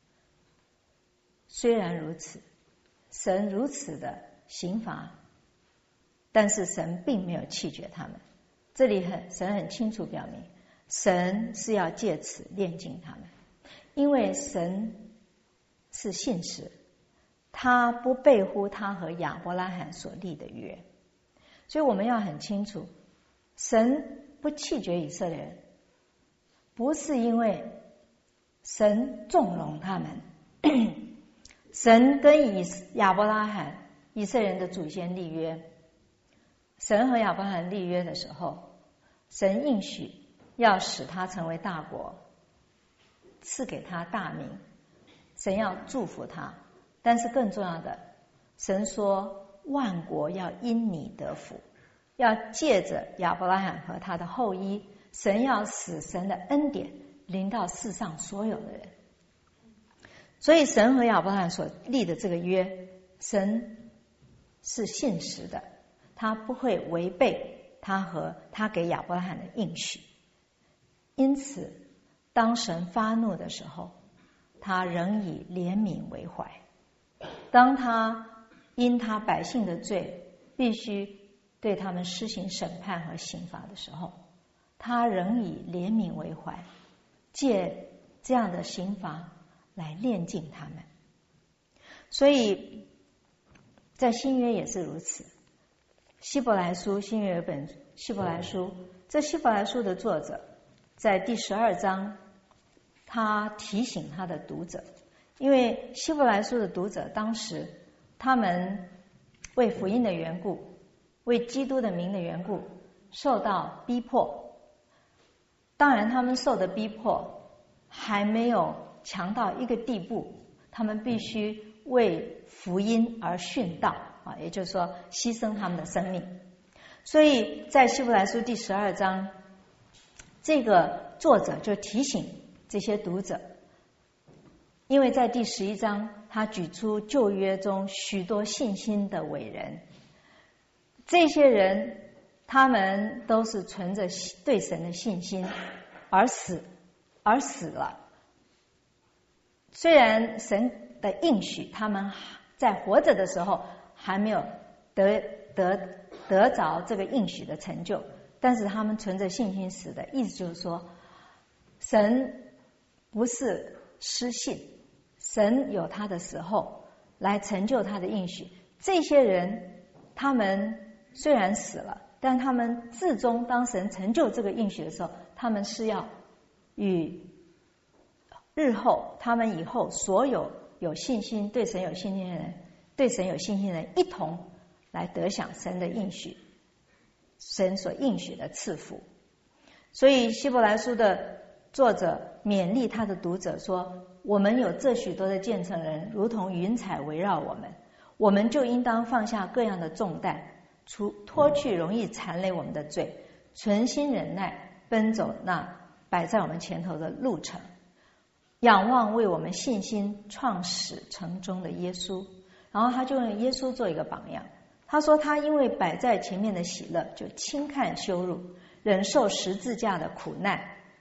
虽然如此，神如此的刑罚，但是神并没有弃绝他们。这里很神很清楚表明，神是要借此炼尽他们，因为神是信实，他不背乎他和亚伯拉罕所立的约。所以我们要很清楚，神不弃绝以色列人，不是因为神纵容他们神跟以亚伯拉罕以色列人的祖先立约，神和亚伯拉罕立约的时候，神应许要使他成为大国，赐给他大名，神要祝福他。但是更重要的，神说万国要因你得福，要借着亚伯拉罕和他的后裔，神要使神的恩典临到世上所有的人。所以神和亚伯拉罕所立的这个约，神是信实的，他不会违背他和他给亚伯拉罕的应许。因此当神发怒的时候，他仍以怜悯为怀。当他因他百姓的罪必须对他们施行审判和刑罚的时候，他仍以怜悯为怀，借这样的刑罚来炼尽他们。所以在新约也是如此。希伯来书，新约有本希伯来书，这希伯来书的作者在第十二章，他提醒他的读者，因为希伯来书的读者当时他们为福音的缘故，为基督的名的缘故受到逼迫。当然他们受的逼迫还没有强到一个地步，他们必须为福音而殉道啊，也就是说牺牲他们的生命。所以在希伯来书第十二章，这个作者就提醒这些读者，因为在第十一章他举出旧约中许多信心的伟人，这些人他们都是存着对神的信心而死而死了。虽然神的应许他们在活着的时候还没有得得得着这个应许的成就，但是他们存着信心死的，意思就是说神不是失信，神有他的时候来成就他的应许。这些人他们虽然死了，但他们至终当神成就这个应许的时候，他们是要与日后他们以后所有有信心对神有信心的人，对神有信心的人一同来得享神的应许，神所应许的赐福。所以希伯来书的作者勉励他的读者说，我们有这许多的见证人如同云彩围绕我们，我们就应当放下各样的重担，除脱去容易缠累我们的罪，存心忍耐，奔走那摆在我们前头的路程，仰望为我们信心创始成终的耶稣。然后他就用耶稣做一个榜样，他说他因为摆在前面的喜乐，就轻看羞辱，忍受十字架的苦难，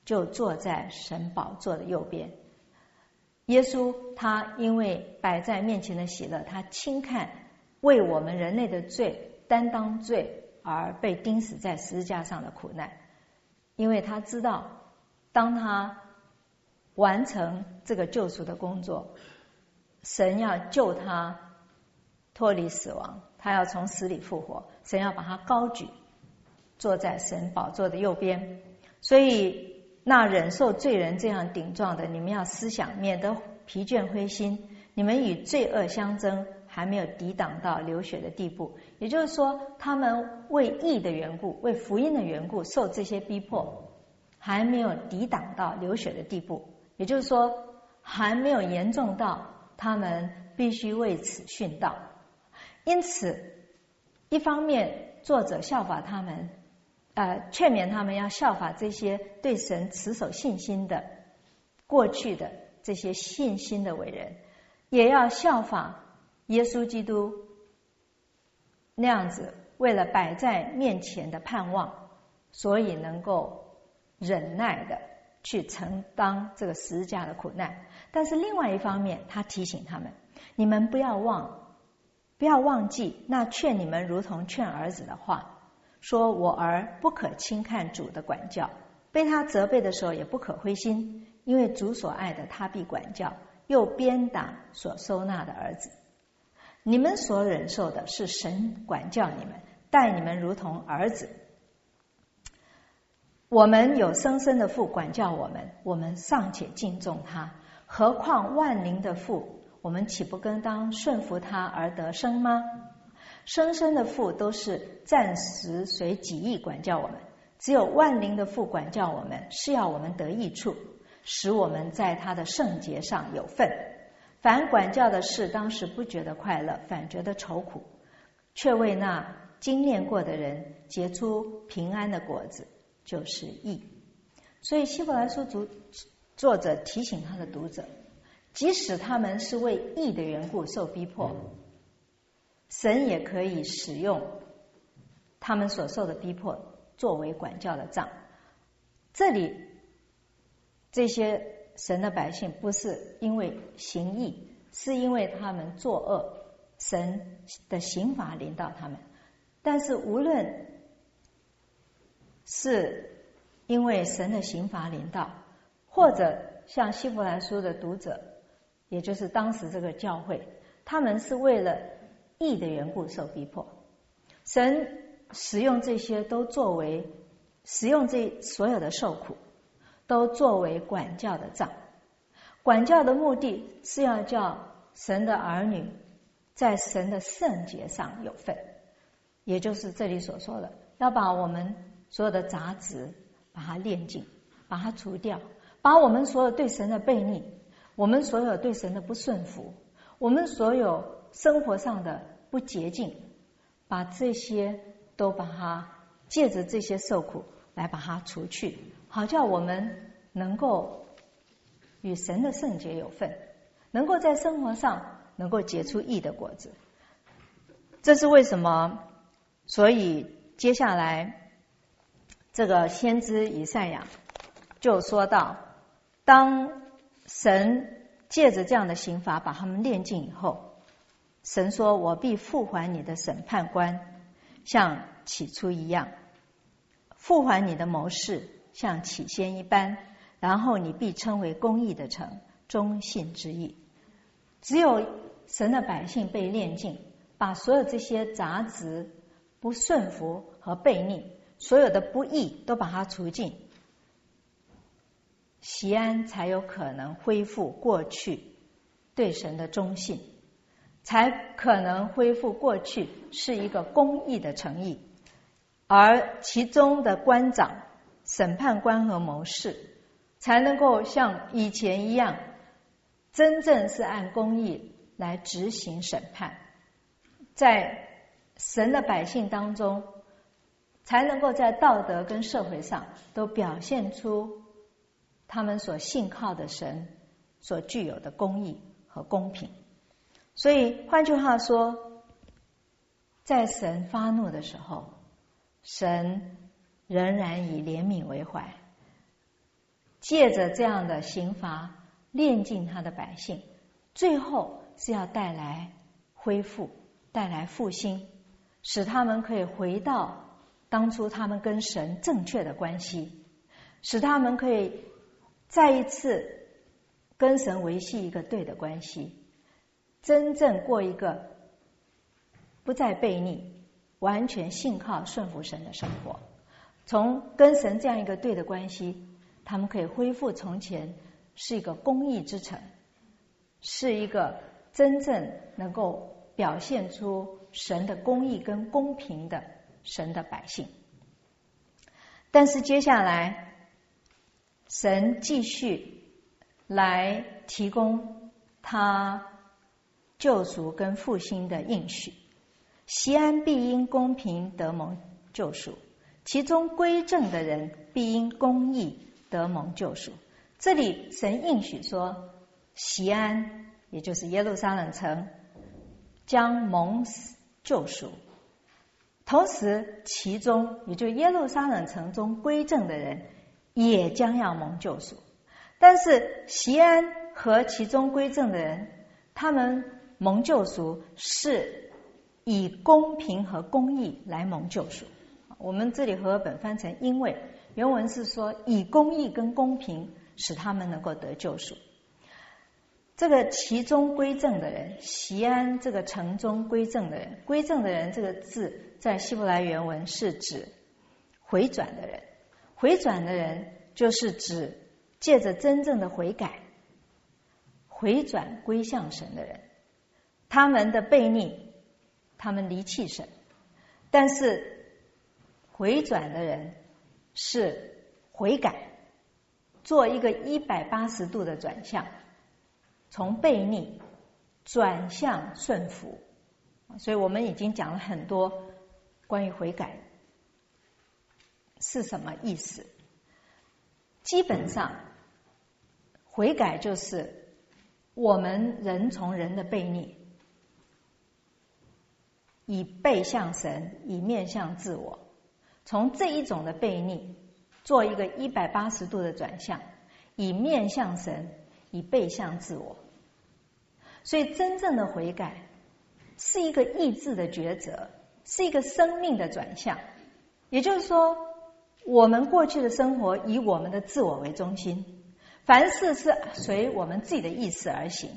就坐在神宝座的右边。耶稣他因为摆在面前的喜乐，他轻看为我们人类的罪担当罪而被钉死在十字架上的苦难，因为他知道当他完成这个救赎的工作，神要救他脱离死亡，他要从死里复活，神要把他高举坐在神宝座的右边。所以那忍受罪人这样顶撞的，你们要思想，免得疲倦灰心。你们与罪恶相争，还没有抵挡到流血的地步。也就是说，他们为义的缘故，为福音的缘故受这些逼迫，还没有抵挡到流血的地步。也就是说，还没有严重到他们必须为此殉道。因此，一方面作者效法他们，呃，劝勉他们要效法这些对神持守信心的过去的这些信心的伟人，也要效法耶稣基督那样子，为了摆在面前的盼望，所以能够忍耐的去承担这个十字架的苦难。但是另外一方面，他提醒他们，你们不要忘不要忘记那劝你们如同劝儿子的话，说我儿不可轻看主的管教，被他责备的时候也不可灰心，因为主所爱的他必管教，又鞭打所收纳的儿子。你们所忍受的是神管教你们，待你们如同儿子。我们有生身的父管教我们，我们尚且敬重他，何况万灵的父，我们岂不更当顺服他而得生吗？生身的父都是暂时随己意管教我们，只有万灵的父管教我们，是要我们得益处，使我们在他的圣洁上有份。凡管教的事，当时不觉得快乐，反觉得愁苦，却为那经验过的人结出平安的果子，就是义。所以希伯来书作者提醒他的读者，即使他们是为义的缘故受逼迫，神也可以使用他们所受的逼迫作为管教的杖。这里这些神的百姓不是因为行义，是因为他们作恶，神的刑罚临到他们。但是无论是因为神的刑罚临到，或者像希伯来书的读者，也就是当时这个教会，他们是为了义的缘故受逼迫，神使用这些都作为使用这所有的受苦都作为管教的杖。管教的目的是要叫神的儿女在神的圣洁上有份，也就是这里所说的，要把我们所有的杂质把它炼净，把它除掉，把我们所有对神的悖逆，我们所有对神的不顺服，我们所有生活上的不洁净，把这些都把它借着这些受苦来把它除去，好叫我们能够与神的圣洁有份，能够在生活上能够结出义的果子。这是为什么？所以接下来这个先知以赛亚就说到，当神借着这样的刑罚把他们炼尽以后，神说，我必复还你的审判官，像起初一样，复还你的谋士，像起先一般，然后你必称为公义的城，忠信之义。只有神的百姓被炼尽，把所有这些杂质、不顺服和悖逆，所有的不义都把它除尽，锡安才有可能恢复过去对神的忠信，才可能恢复过去是一个公义的诚意。而其中的官长、审判官和谋士才能够像以前一样，真正是按公义来执行审判，在神的百姓当中才能够在道德跟社会上都表现出他们所信靠的神所具有的公义和公平。所以换句话说，在神发怒的时候，神仍然以怜悯为怀， 借着这样的刑罚炼尽他的百姓，最后是要带来恢复，带来复兴，使他们可以回到当初他们跟神正确的关系，使他们可以再一次跟神维系一个对的关系，真正过一个不再悖逆，完全信靠顺服神的生活。从跟神这样一个对的关系，他们可以恢复从前是一个公义之城，是一个真正能够表现出神的公义跟公平的神的百姓。但是接下来神继续来提供他救赎跟复兴的应许，锡安必因公平得蒙救赎，其中归正的人必因公义得蒙救赎。这里神应许说，锡安也就是耶路撒冷城将蒙救赎，同时其中也就是耶路撒冷城中归正的人也将要蒙救赎。但是锡安和其中归正的人，他们蒙救赎是以公平和公义来蒙救赎。我们这里和合本翻成因为，原文是说以公义跟公平使他们能够得救赎。这个其中归正的人，锡安这个城中归正的人，归正的人这个字在希伯来原文是指回转的人，回转的人就是指借着真正的悔改回转归向神的人。他们的悖逆，他们离弃神，但是回转的人是悔改，做一个一百八十度的转向，从悖逆转向顺服。所以我们已经讲了很多关于悔改是什么意思。基本上悔改就是我们人从人的悖逆，以背向神，以面向自我，从这一种的悖逆做一个一百八十度的转向，以面向神，以背向自我。所以真正的悔改是一个意志的抉择，是一个生命的转向。也就是说，我们过去的生活以我们的自我为中心，凡事是随我们自己的意思而行，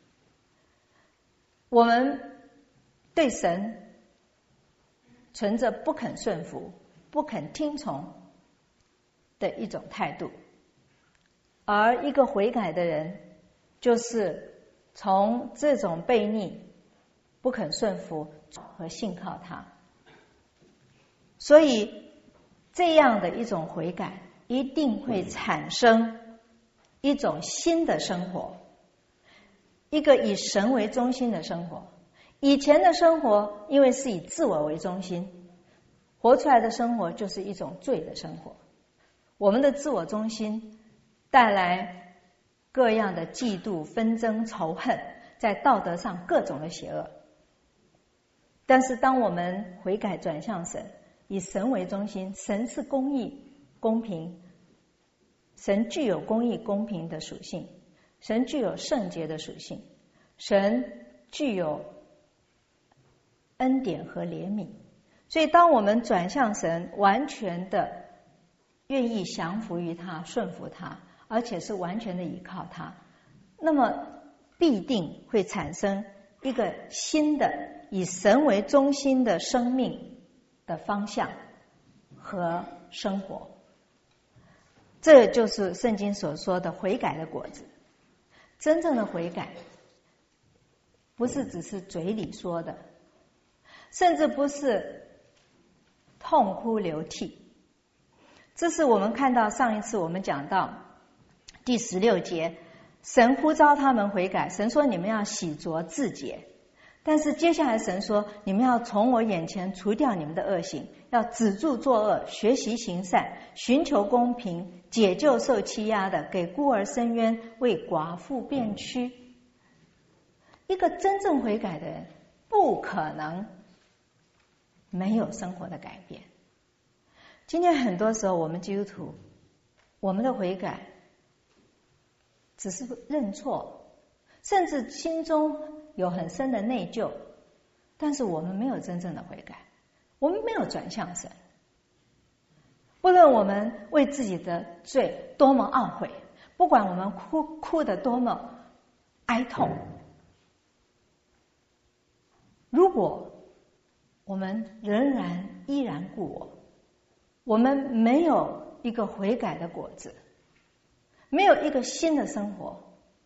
我们对神存着不肯顺服、不肯听从的一种态度。而一个悔改的人，就是从这种悖逆、不肯顺服和信靠他。所以这样的一种悔改一定会产生一种新的生活，一个以神为中心的生活。以前的生活因为是以自我为中心，活出来的生活就是一种罪的生活。我们的自我中心带来各样的嫉妒、纷争、仇恨，在道德上各种的邪恶。但是当我们悔改转向神，以神为中心，神是公义、公平，神具有公义、公平的属性，神具有圣洁的属性，神具有恩典和怜悯。所以当我们转向神，完全的愿意降服于他、顺服他，而且是完全的依靠他，那么必定会产生一个新的以神为中心的生命的方向和生活。这就是圣经所说的悔改的果子。真正的悔改不是只是嘴里说的，甚至不是痛哭流涕。这是我们看到上一次我们讲到第十六节，神呼召他们悔改，神说你们要洗濯自洁。但是接下来神说，你们要从我眼前除掉你们的恶行，要止住作恶，学习行善，寻求公平，解救受欺压的，给孤儿伸冤，为寡妇辩屈。一个真正悔改的人不可能没有生活的改变。今天很多时候我们基督徒，我们的悔改只是认错，甚至心中有很深的内疚，但是我们没有真正的悔改，我们没有转向神。不论我们为自己的罪多么懊悔，不管我们哭哭得多么哀痛，如果我们仍然依然故我，我们没有一个悔改的果子，没有一个新的生活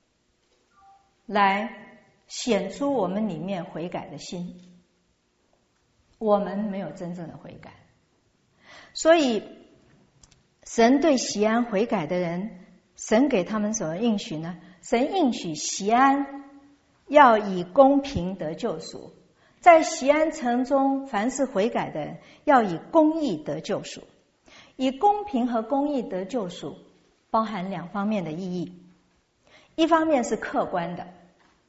来显出我们里面悔改的心，我们没有真正的悔改。所以神对锡安悔改的人，神给他们什么应许呢？神应许锡安要以公平得救赎，在锡安城中凡是悔改的人，要以公义得救赎。以公平和公义得救赎包含两方面的意义，一方面是客观的，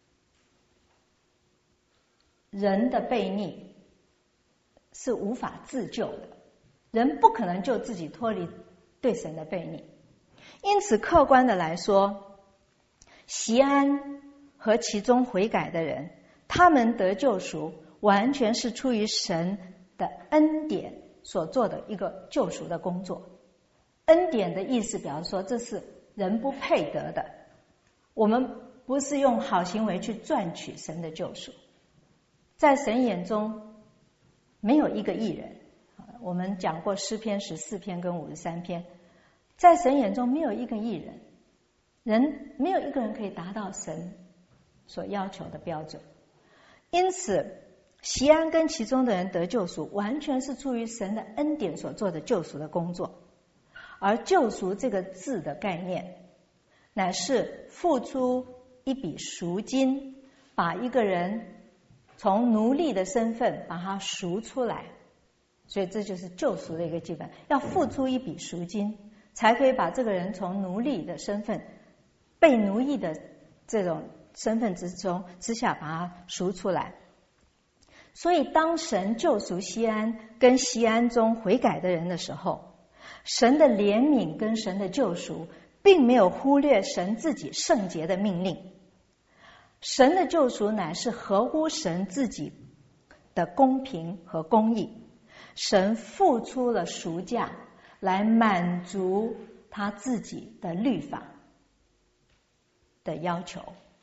人的悖逆是无法自救的，人不可能就自己脱离对神的悖逆，因此客观的来说，锡安和其中悔改的人，他们得救赎完全是出于神的恩典所做的一个救赎的工作。恩典的意思表示说，这是人不配得的，我们不是用好行为去赚取神的救赎。在神眼中没有一个义人，我们讲过诗篇十四篇跟五十三篇，在神眼中没有一个义人，人没有一个人可以达到神所要求的标准。因此锡安跟其中的人得救赎，完全是出于神的恩典所做的救赎的工作。而救赎这个字的概念，乃是付出一笔赎金，把一个人从奴隶的身份把他赎出来，所以这就是救赎的一个基本，要付出一笔赎金，才可以把这个人从奴隶的身份、被奴役的这种身份之中之下把他赎出来。所以当神救赎锡安跟锡安中悔改的人的时候，神的怜悯跟神的救赎并没有忽略神自己圣洁的命令，神的救赎乃是合乎神自己的公平和公义，神付出了赎价来满足他自己的律法的要求。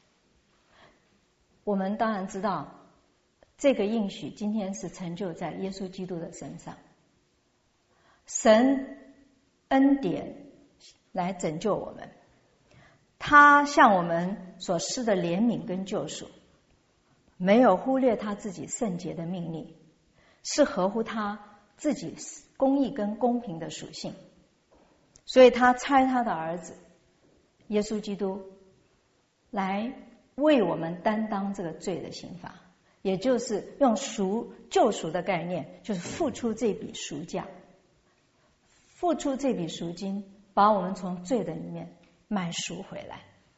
我们当然知道这个应许今天是成就在耶稣基督的身上，神恩典来拯救我们，他向我们所施的怜悯跟救赎，没有忽略他自己圣洁的命令，是合乎他自己公义跟公平的属性。所以他差他的儿子耶稣基督来为我们担当这个罪的刑罚，也就是用赎救赎的概念，就是付出这笔赎价，付出这笔赎金，把我们从罪的里面买赎回来，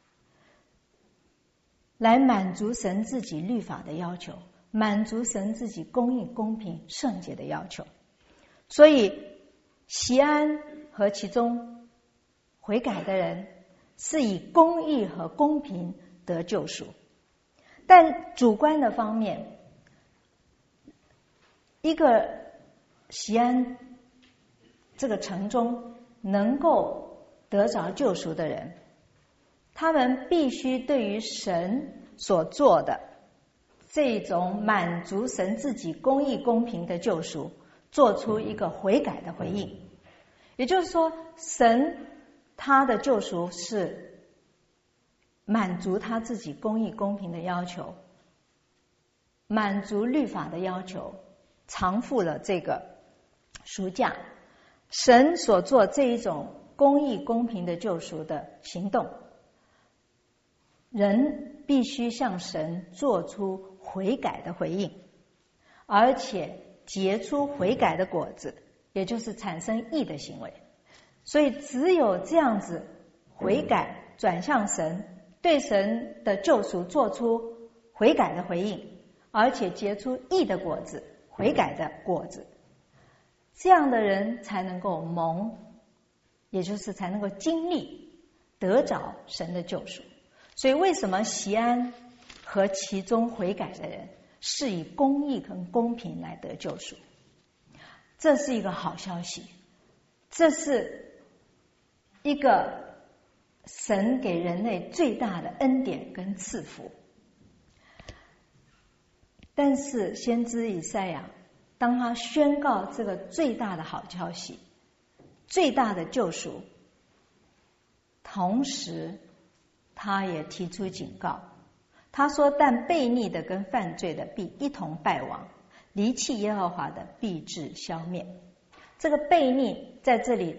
来满足神自己律法的要求，满足神自己公义、公平、圣洁的要求。所以锡安和其中悔改的人是以公义和公平得救赎。但主观的方面，一个锡安这个城中能够得着救赎的人，他们必须对于神所做的这种满足神自己公义公平的救赎做出一个悔改的回应。也就是说，神他的救赎是满足他自己公义公平的要求，满足律法的要求，偿付了这个赎价。神所做这一种公义公平的救赎的行动，人必须向神做出悔改的回应，而且结出悔改的果子，也就是产生义的行为。所以只有这样子悔改转向神，对神的救赎做出悔改的回应，而且结出义的果子，悔改的果子，这样的人才能够蒙，也就是才能够经历得得着神的救赎。所以为什么锡安和其中悔改的人是以公义跟公平来得救赎？这是一个好消息，这是一个神给人类最大的恩典跟赐福。但是先知以赛亚当他宣告这个最大的好消息，最大的救赎，同时他也提出警告，他说但悖逆的跟犯罪的必一同败亡，离弃耶和华的必致消灭。这个悖逆在这里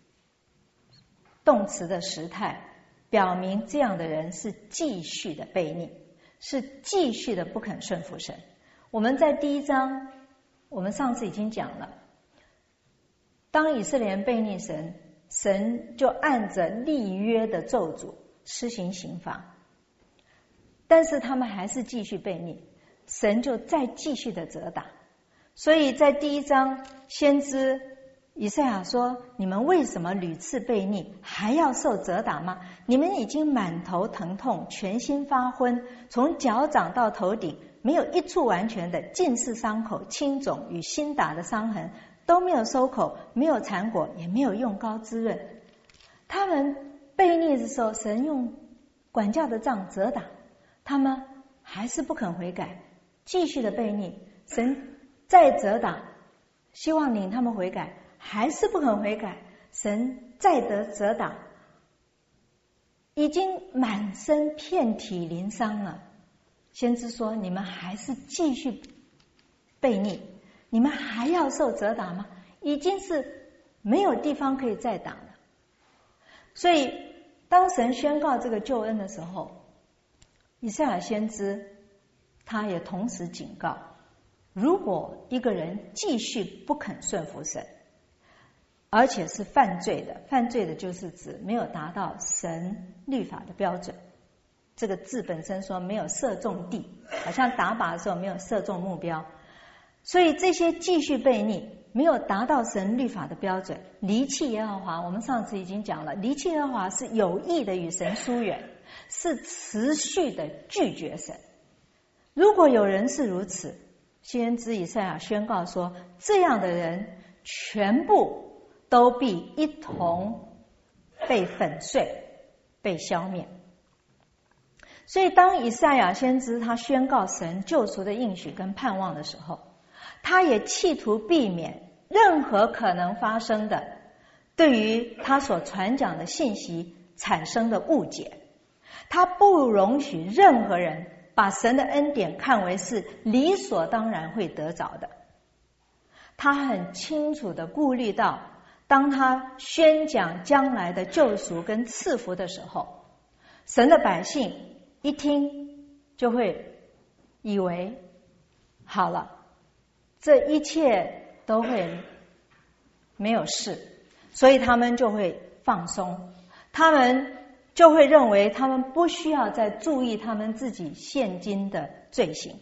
动词的时态表明这样的人是继续的悖逆，是继续的不肯顺服神。我们在第一章我们上次已经讲了，当以色列人悖逆神，神就按着立约的咒诅施行刑罚，但是他们还是继续悖逆，神就再继续的责打。所以在第一章先知以赛亚说，你们为什么屡次悖逆，还要受责打吗？你们已经满头疼痛，全身发昏，从脚掌到头顶没有一处完全的，尽是伤口、青肿与新打的伤痕，都没有收口，没有缠裹，也没有用膏滋润。他们悖逆的时候，神用管教的杖责打，他们还是不肯悔改，继续的悖逆，神再责打，希望领他们悔改，还是不肯悔改，神再得责打，已经满身遍体鳞伤了。先知说，你们还是继续悖逆，你们还要受责打吗？已经是没有地方可以再打了。所以当神宣告这个救恩的时候，以赛亚先知他也同时警告，如果一个人继续不肯顺服神，而且是犯罪的，犯罪的就是指没有达到神律法的标准。这个字本身说没有射中地，好像打靶的时候没有射中目标。所以这些继续悖逆，没有达到神律法的标准，离弃耶和华。我们上次已经讲了，离弃耶和华是有意的与神疏远，是持续的拒绝神。如果有人是如此，先知以赛亚宣告说，这样的人全部都必一同被粉碎，被消灭。所以当以赛亚先知他宣告神救赎的应许跟盼望的时候，他也企图避免任何可能发生的对于他所传讲的信息产生的误解。他不容许任何人把神的恩典看为是理所当然会得着的。他很清楚地顾虑到，当他宣讲将来的救赎跟赐福的时候，神的百姓一听就会以为好了，这一切都会没有事，所以他们就会放松，他们就会认为他们不需要再注意他们自己现今的罪行。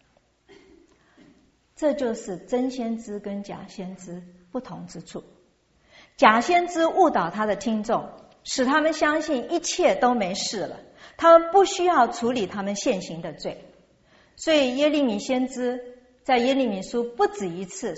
这就是真先知跟假先知不同之处。假先知误导他的听众，使他们相信一切都没事了，他们不需要处理他们现行的罪。所以耶利米先知在耶利米书不止一次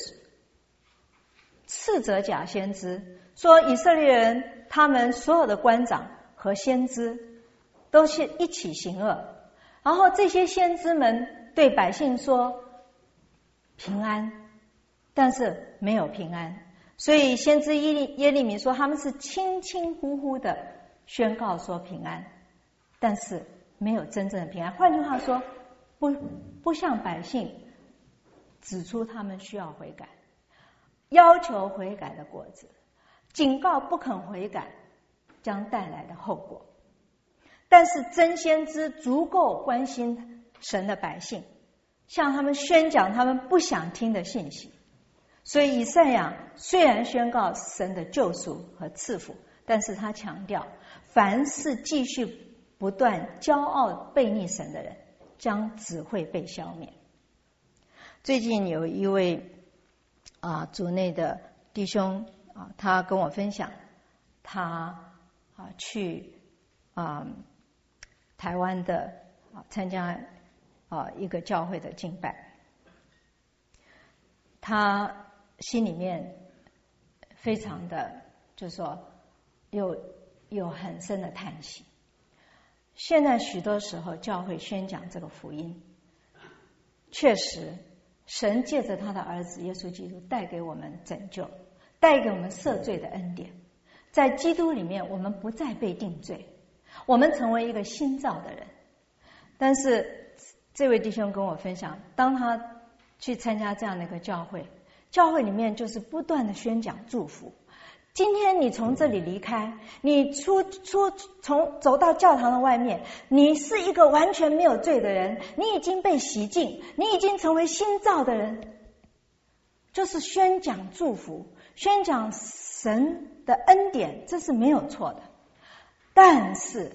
斥责假先知，说以色列人他们所有的官长和先知都是一起行恶，然后这些先知们对百姓说平安，但是没有平安。所以先知耶利米说他们是轻轻呼呼的宣告说平安，但是没有真正的平安。换句话说，不不向百姓指出他们需要悔改，要求悔改的果子，警告不肯悔改将带来的后果。但是真先知足够关心神的百姓，向他们宣讲他们不想听的信息。所以以赛亚虽然宣告神的救赎和赐福，但是他强调，凡是继续不断骄傲悖逆神的人，将只会被消灭。最近有一位啊组内的弟兄啊，他跟我分享，他啊去啊、呃、台湾的啊参加啊、呃、一个教会的敬拜，他心里面非常的就是说有有很深的叹息。现在许多时候教会宣讲这个福音，确实神借着他的儿子耶稣基督带给我们拯救，带给我们赦罪的恩典。在基督里面我们不再被定罪，我们成为一个新造的人。但是这位弟兄跟我分享，当他去参加这样的一个教会，教会里面就是不断的宣讲祝福。今天你从这里离开，你出出从走到教堂的外面，你是一个完全没有罪的人，你已经被洗净，你已经成为新造的人。就是宣讲祝福，宣讲神的恩典，这是没有错的。但是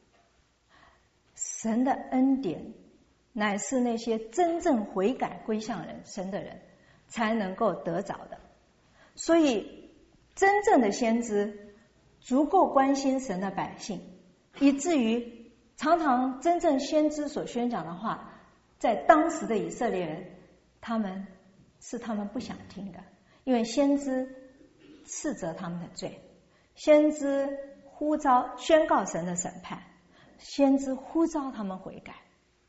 神的恩典乃是那些真正悔改归向人神的人才能够得着的。所以真正的先知足够关心神的百姓，以至于常常真正先知所宣讲的话，在当时的以色列人他们是他们不想听的，因为先知斥责他们的罪，先知呼召宣告神的审判，先知呼召他们悔改。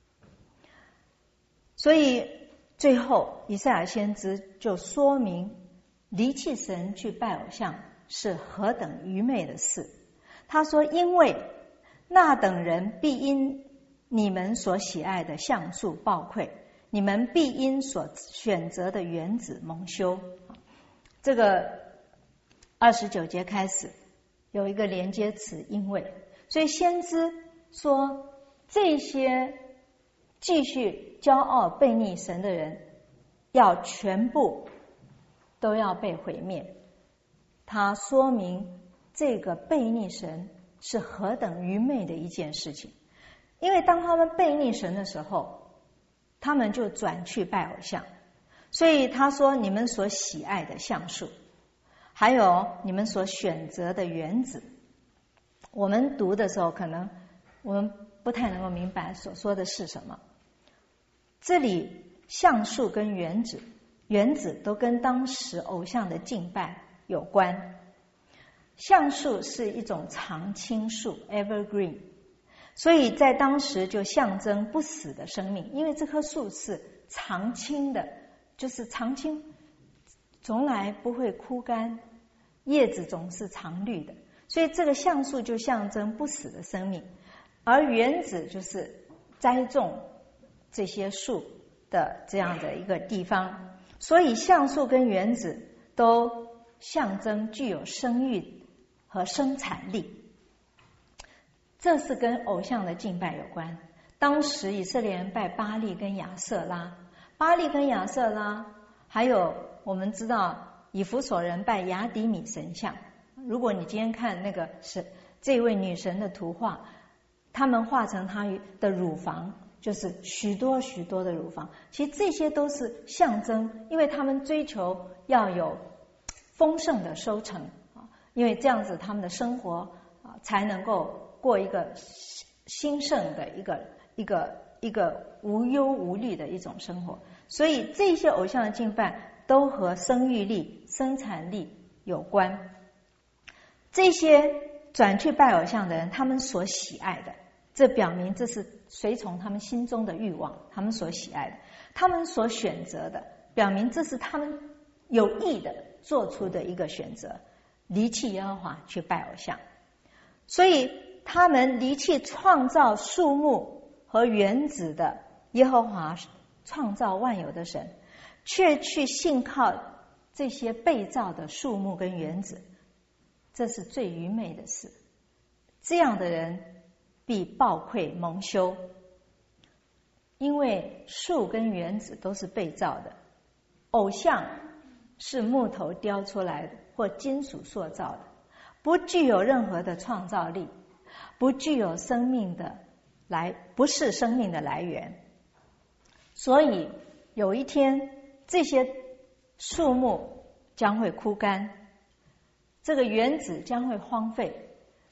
所以最后以赛亚先知就说明离弃神去拜偶像是何等愚昧的事。他说，因为那等人必因你们所喜爱的橡树抱愧，你们必因所选择的园子蒙羞。这个二十九节开始有一个连接词因为，所以先知说这些继续骄傲悖逆神的人要全部都要被毁灭。他说明这个悖逆神是何等愚昧的一件事情。因为当他们悖逆神的时候，他们就转去拜偶像。所以他说，你们所喜爱的橡树，还有你们所选择的园子。我们读的时候可能我们不太能够明白所说的是什么。这里橡树跟园子园子都跟当时偶像的敬拜有关。橡树是一种常青树 evergreen， 所以在当时就象征不死的生命，因为这棵树是常青的，就是常青从来不会枯干，叶子总是常绿的，所以这个橡树就象征不死的生命。而园子就是栽种这些树的这样的一个地方，所以橡树跟园子都象征具有生育和生产力。这是跟偶像的敬拜有关。当时以色列人拜巴力跟亚舍拉，巴力跟亚舍拉，还有我们知道以弗所人拜雅底米神像。如果你今天看那个是这位女神的图画，他们画成她的乳房，就是许多许多的乳房。其实这些都是象征，因为他们追求要有丰盛的收成，因为这样子他们的生活才能够过一个兴盛的一个一个一个无忧无虑的一种生活。所以这些偶像的敬拜都和生育力、生产力有关。这些转去拜偶像的人，他们所喜爱的，这表明这是随从他们心中的欲望，他们所喜爱的，他们所选择的，表明这是他们有意的做出的一个选择，离弃耶和华去拜偶像。所以他们离弃创造树木和园子的耶和华，创造万有的神，却去信靠这些被造的树木跟园子，这是最愚昧的事。这样的人必抱愧蒙羞，因为树跟园子都是被造的，偶像是木头雕出来的或金属塑造的，不具有任何的创造力，不具有生命的来，不是生命的来源。所以有一天这些树木将会枯干，这个园子将会荒废，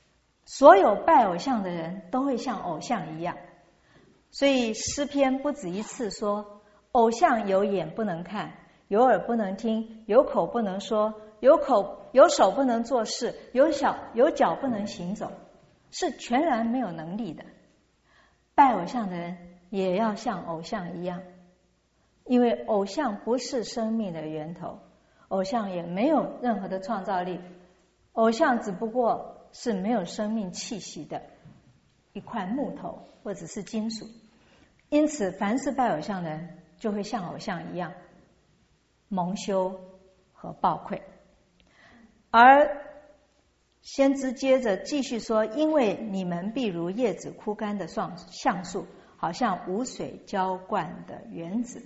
所有拜偶像的人都会像偶像一样。所以诗篇不止一次说，偶像有眼不能看，有耳不能听，有口不能说，有口有手不能做事，有脚有脚不能行走，是全然没有能力的。拜偶像的人也要像偶像一样，因为偶像不是生命的源头，偶像也没有任何的创造力，偶像只不过是没有生命气息的一块木头或者是金属。因此凡是拜偶像的人就会像偶像一样蒙羞和暴愧。而先知接着继续说，因为你们必如叶子枯干的橡树，好像无水浇灌的园子。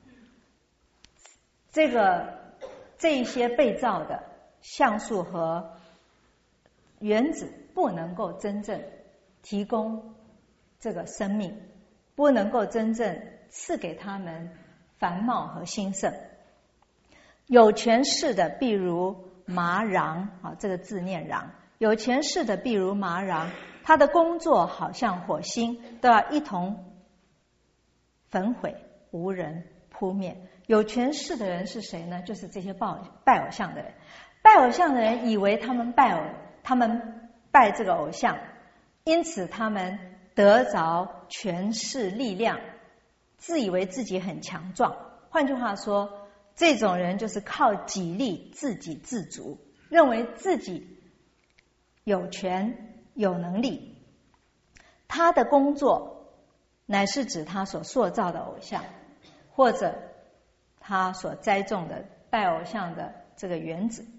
这个这一些被造的橡树和园子不能够真正提供这个生命，不能够真正赐给他们繁茂和兴盛。有权势的必如麻瓤，啊，这个字念瓤。有权势的必如麻瓤，他的工作好像火星，都要一同焚毁，无人扑灭。有权势的人是谁呢？就是这些拜偶像的人。拜偶像的人以为他们拜偶，他们拜这个偶像，因此他们得着权势力量，自以为自己很强壮。换句话说，这种人就是靠己力，自给自足，认为自己有权有能力。他的工作乃是指他所塑造的偶像，或者他所栽种的拜偶像的这个园子。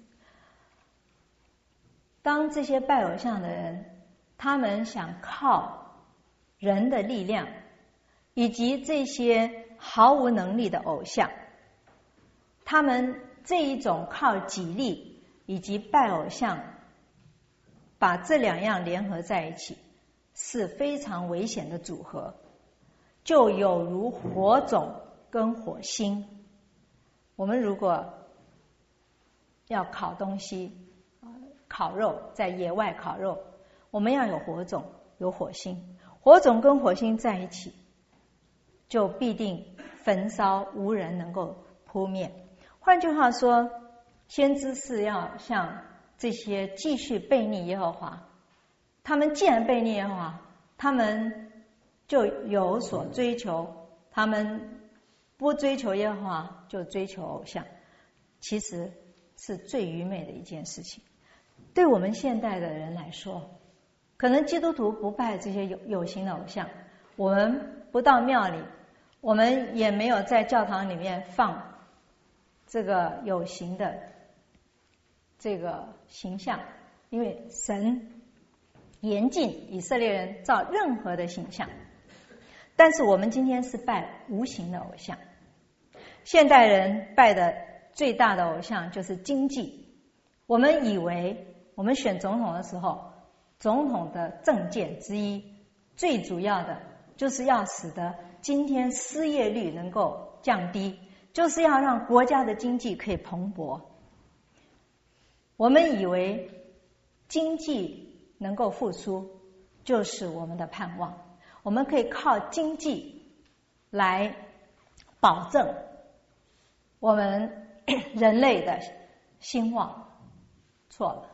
当这些拜偶像的人，他们想靠人的力量以及这些毫无能力的偶像，他们这一种靠己力以及拜偶像，把这两样联合在一起，是非常危险的组合，就有如火种跟火星。我们如果要烤东西，烤肉，在野外烤肉，我们要有火种有火星，火种跟火星在一起，就必定焚烧，无人能够扑灭。换句话说，先知是要像这些继续悖逆耶和华，他们既然悖逆耶和华，他们就有所追求，他们不追求耶和华就追求偶像，其实是最愚昧的一件事情。对我们现代的人来说，可能基督徒不拜这些有有形的偶像，我们不到庙里，我们也没有在教堂里面放这个有形的这个形象，因为神严禁以色列人造任何的形象。但是我们今天是拜无形的偶像。现代人拜的最大的偶像就是经济。我们以为我们选总统的时候，总统的政见之一，最主要的就是要使得今天失业率能够降低，就是要让国家的经济可以蓬勃。我们以为经济能够复苏就是我们的盼望，我们可以靠经济来保证我们人类的兴旺。错了，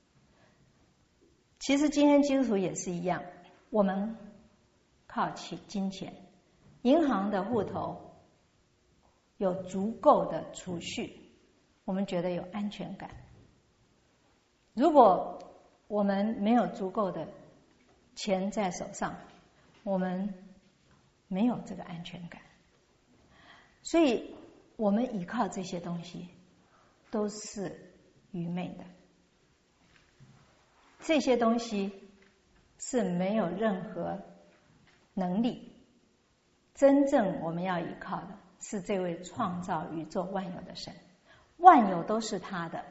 其实今天基督徒也是一样，我们靠起金钱，银行的户头有足够的储蓄，我们觉得有安全感。如果我们没有足够的钱在手上，我们没有这个安全感。所以我们依靠这些东西都是愚昧的，这些东西是没有任何能力。真正我们要依靠的是这位创造宇宙万有的神，万有都是他的。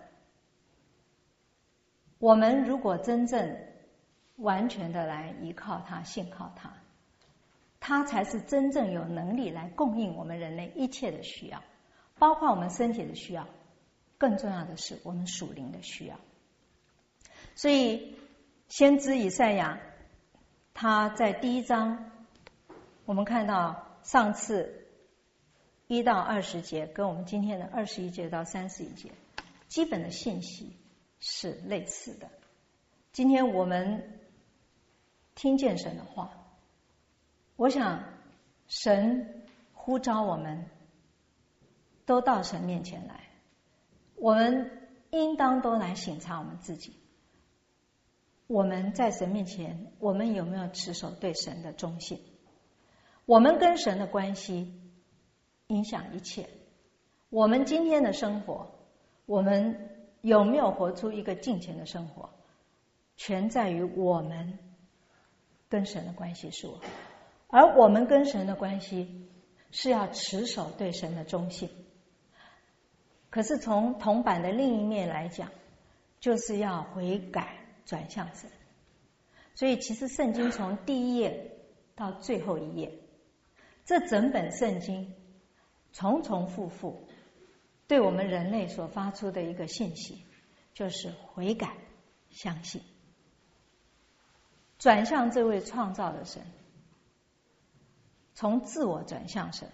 我们如果真正完全的来依靠他，信靠他，他才是真正有能力来供应我们人类一切的需要，包括我们身体的需要，更重要的是我们属灵的需要。所以先知以赛亚，他在第一章，我们看到上次一到二十节跟我们今天的二十一节到三十一节基本的信息是类似的。今天我们听见神的话，我想神呼召我们都到神面前来，我们应当都来省察我们自己，我们在神面前，我们有没有持守对神的忠信？我们跟神的关系影响一切。我们今天的生活，我们有没有活出一个敬虔的生活，全在于我们跟神的关系是如何。而我们跟神的关系是要持守对神的忠信。可是从铜板的另一面来讲，就是要悔改转向神。所以其实圣经从第一页到最后一页，这整本圣经重重复复对我们人类所发出的一个信息，就是悔改相信，转向这位创造的神，从自我转向神，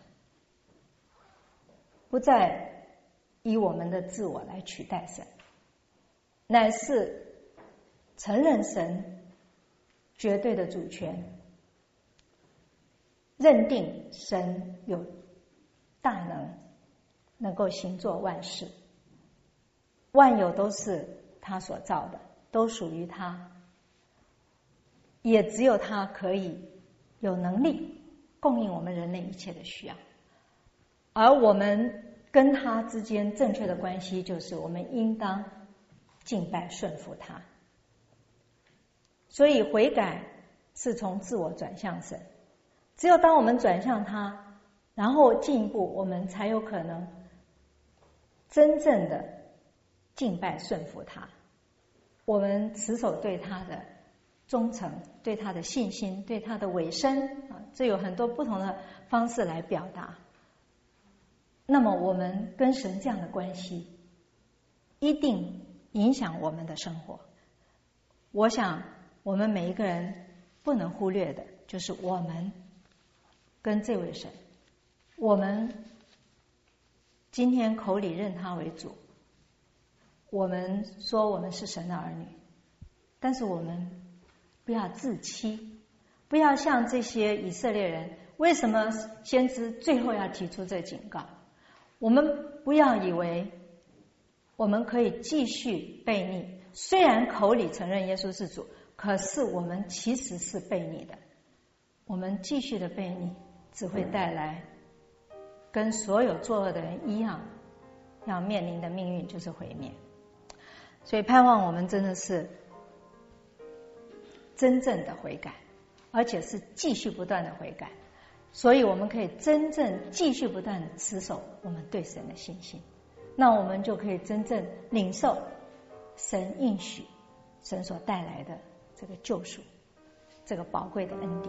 不再以我们的自我来取代神，乃是承认神绝对的主权，认定神有大能，能够行作万事，万有都是他所造的，都属于他，也只有他可以有能力供应我们人类一切的需要。而我们跟他之间正确的关系，就是我们应当敬拜顺服他。所以悔改是从自我转向神，只有当我们转向他，然后进一步，我们才有可能真正的敬拜顺服他，我们持守对他的忠诚，对他的信心，对他的委身啊，这有很多不同的方式来表达。那么我们跟神这样的关系一定影响我们的生活。我想我们每一个人不能忽略的就是我们跟这位神，我们今天口里认他为主，我们说我们是神的儿女，但是我们不要自欺，不要像这些以色列人，为什么先知最后要提出这警告？我们不要以为我们可以继续悖逆，虽然口里承认耶稣是主，可是我们其实是悖逆的。我们继续的悖逆只会带来跟所有作恶的人一样要面临的命运，就是毁灭。所以盼望我们真的是真正的悔改，而且是继续不断的悔改，所以我们可以真正继续不断的持守我们对神的信心，那我们就可以真正领受神应许，神所带来的这个救赎，这个宝贵的恩典。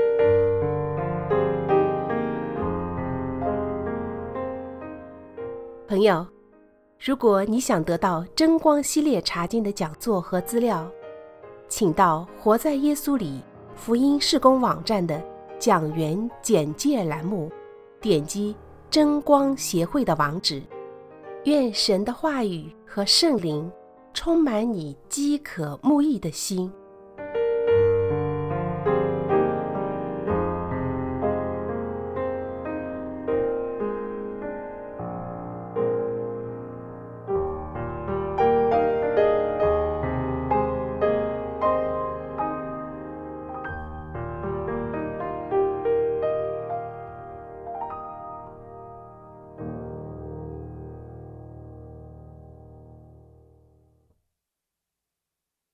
朋友，如果你想得到真光系列查经的讲座和资料，请到活在耶稣里福音事工网站的讲员简介栏目，点击真光协会的网址。愿神的话语和圣灵充满你饥渴慕义的心。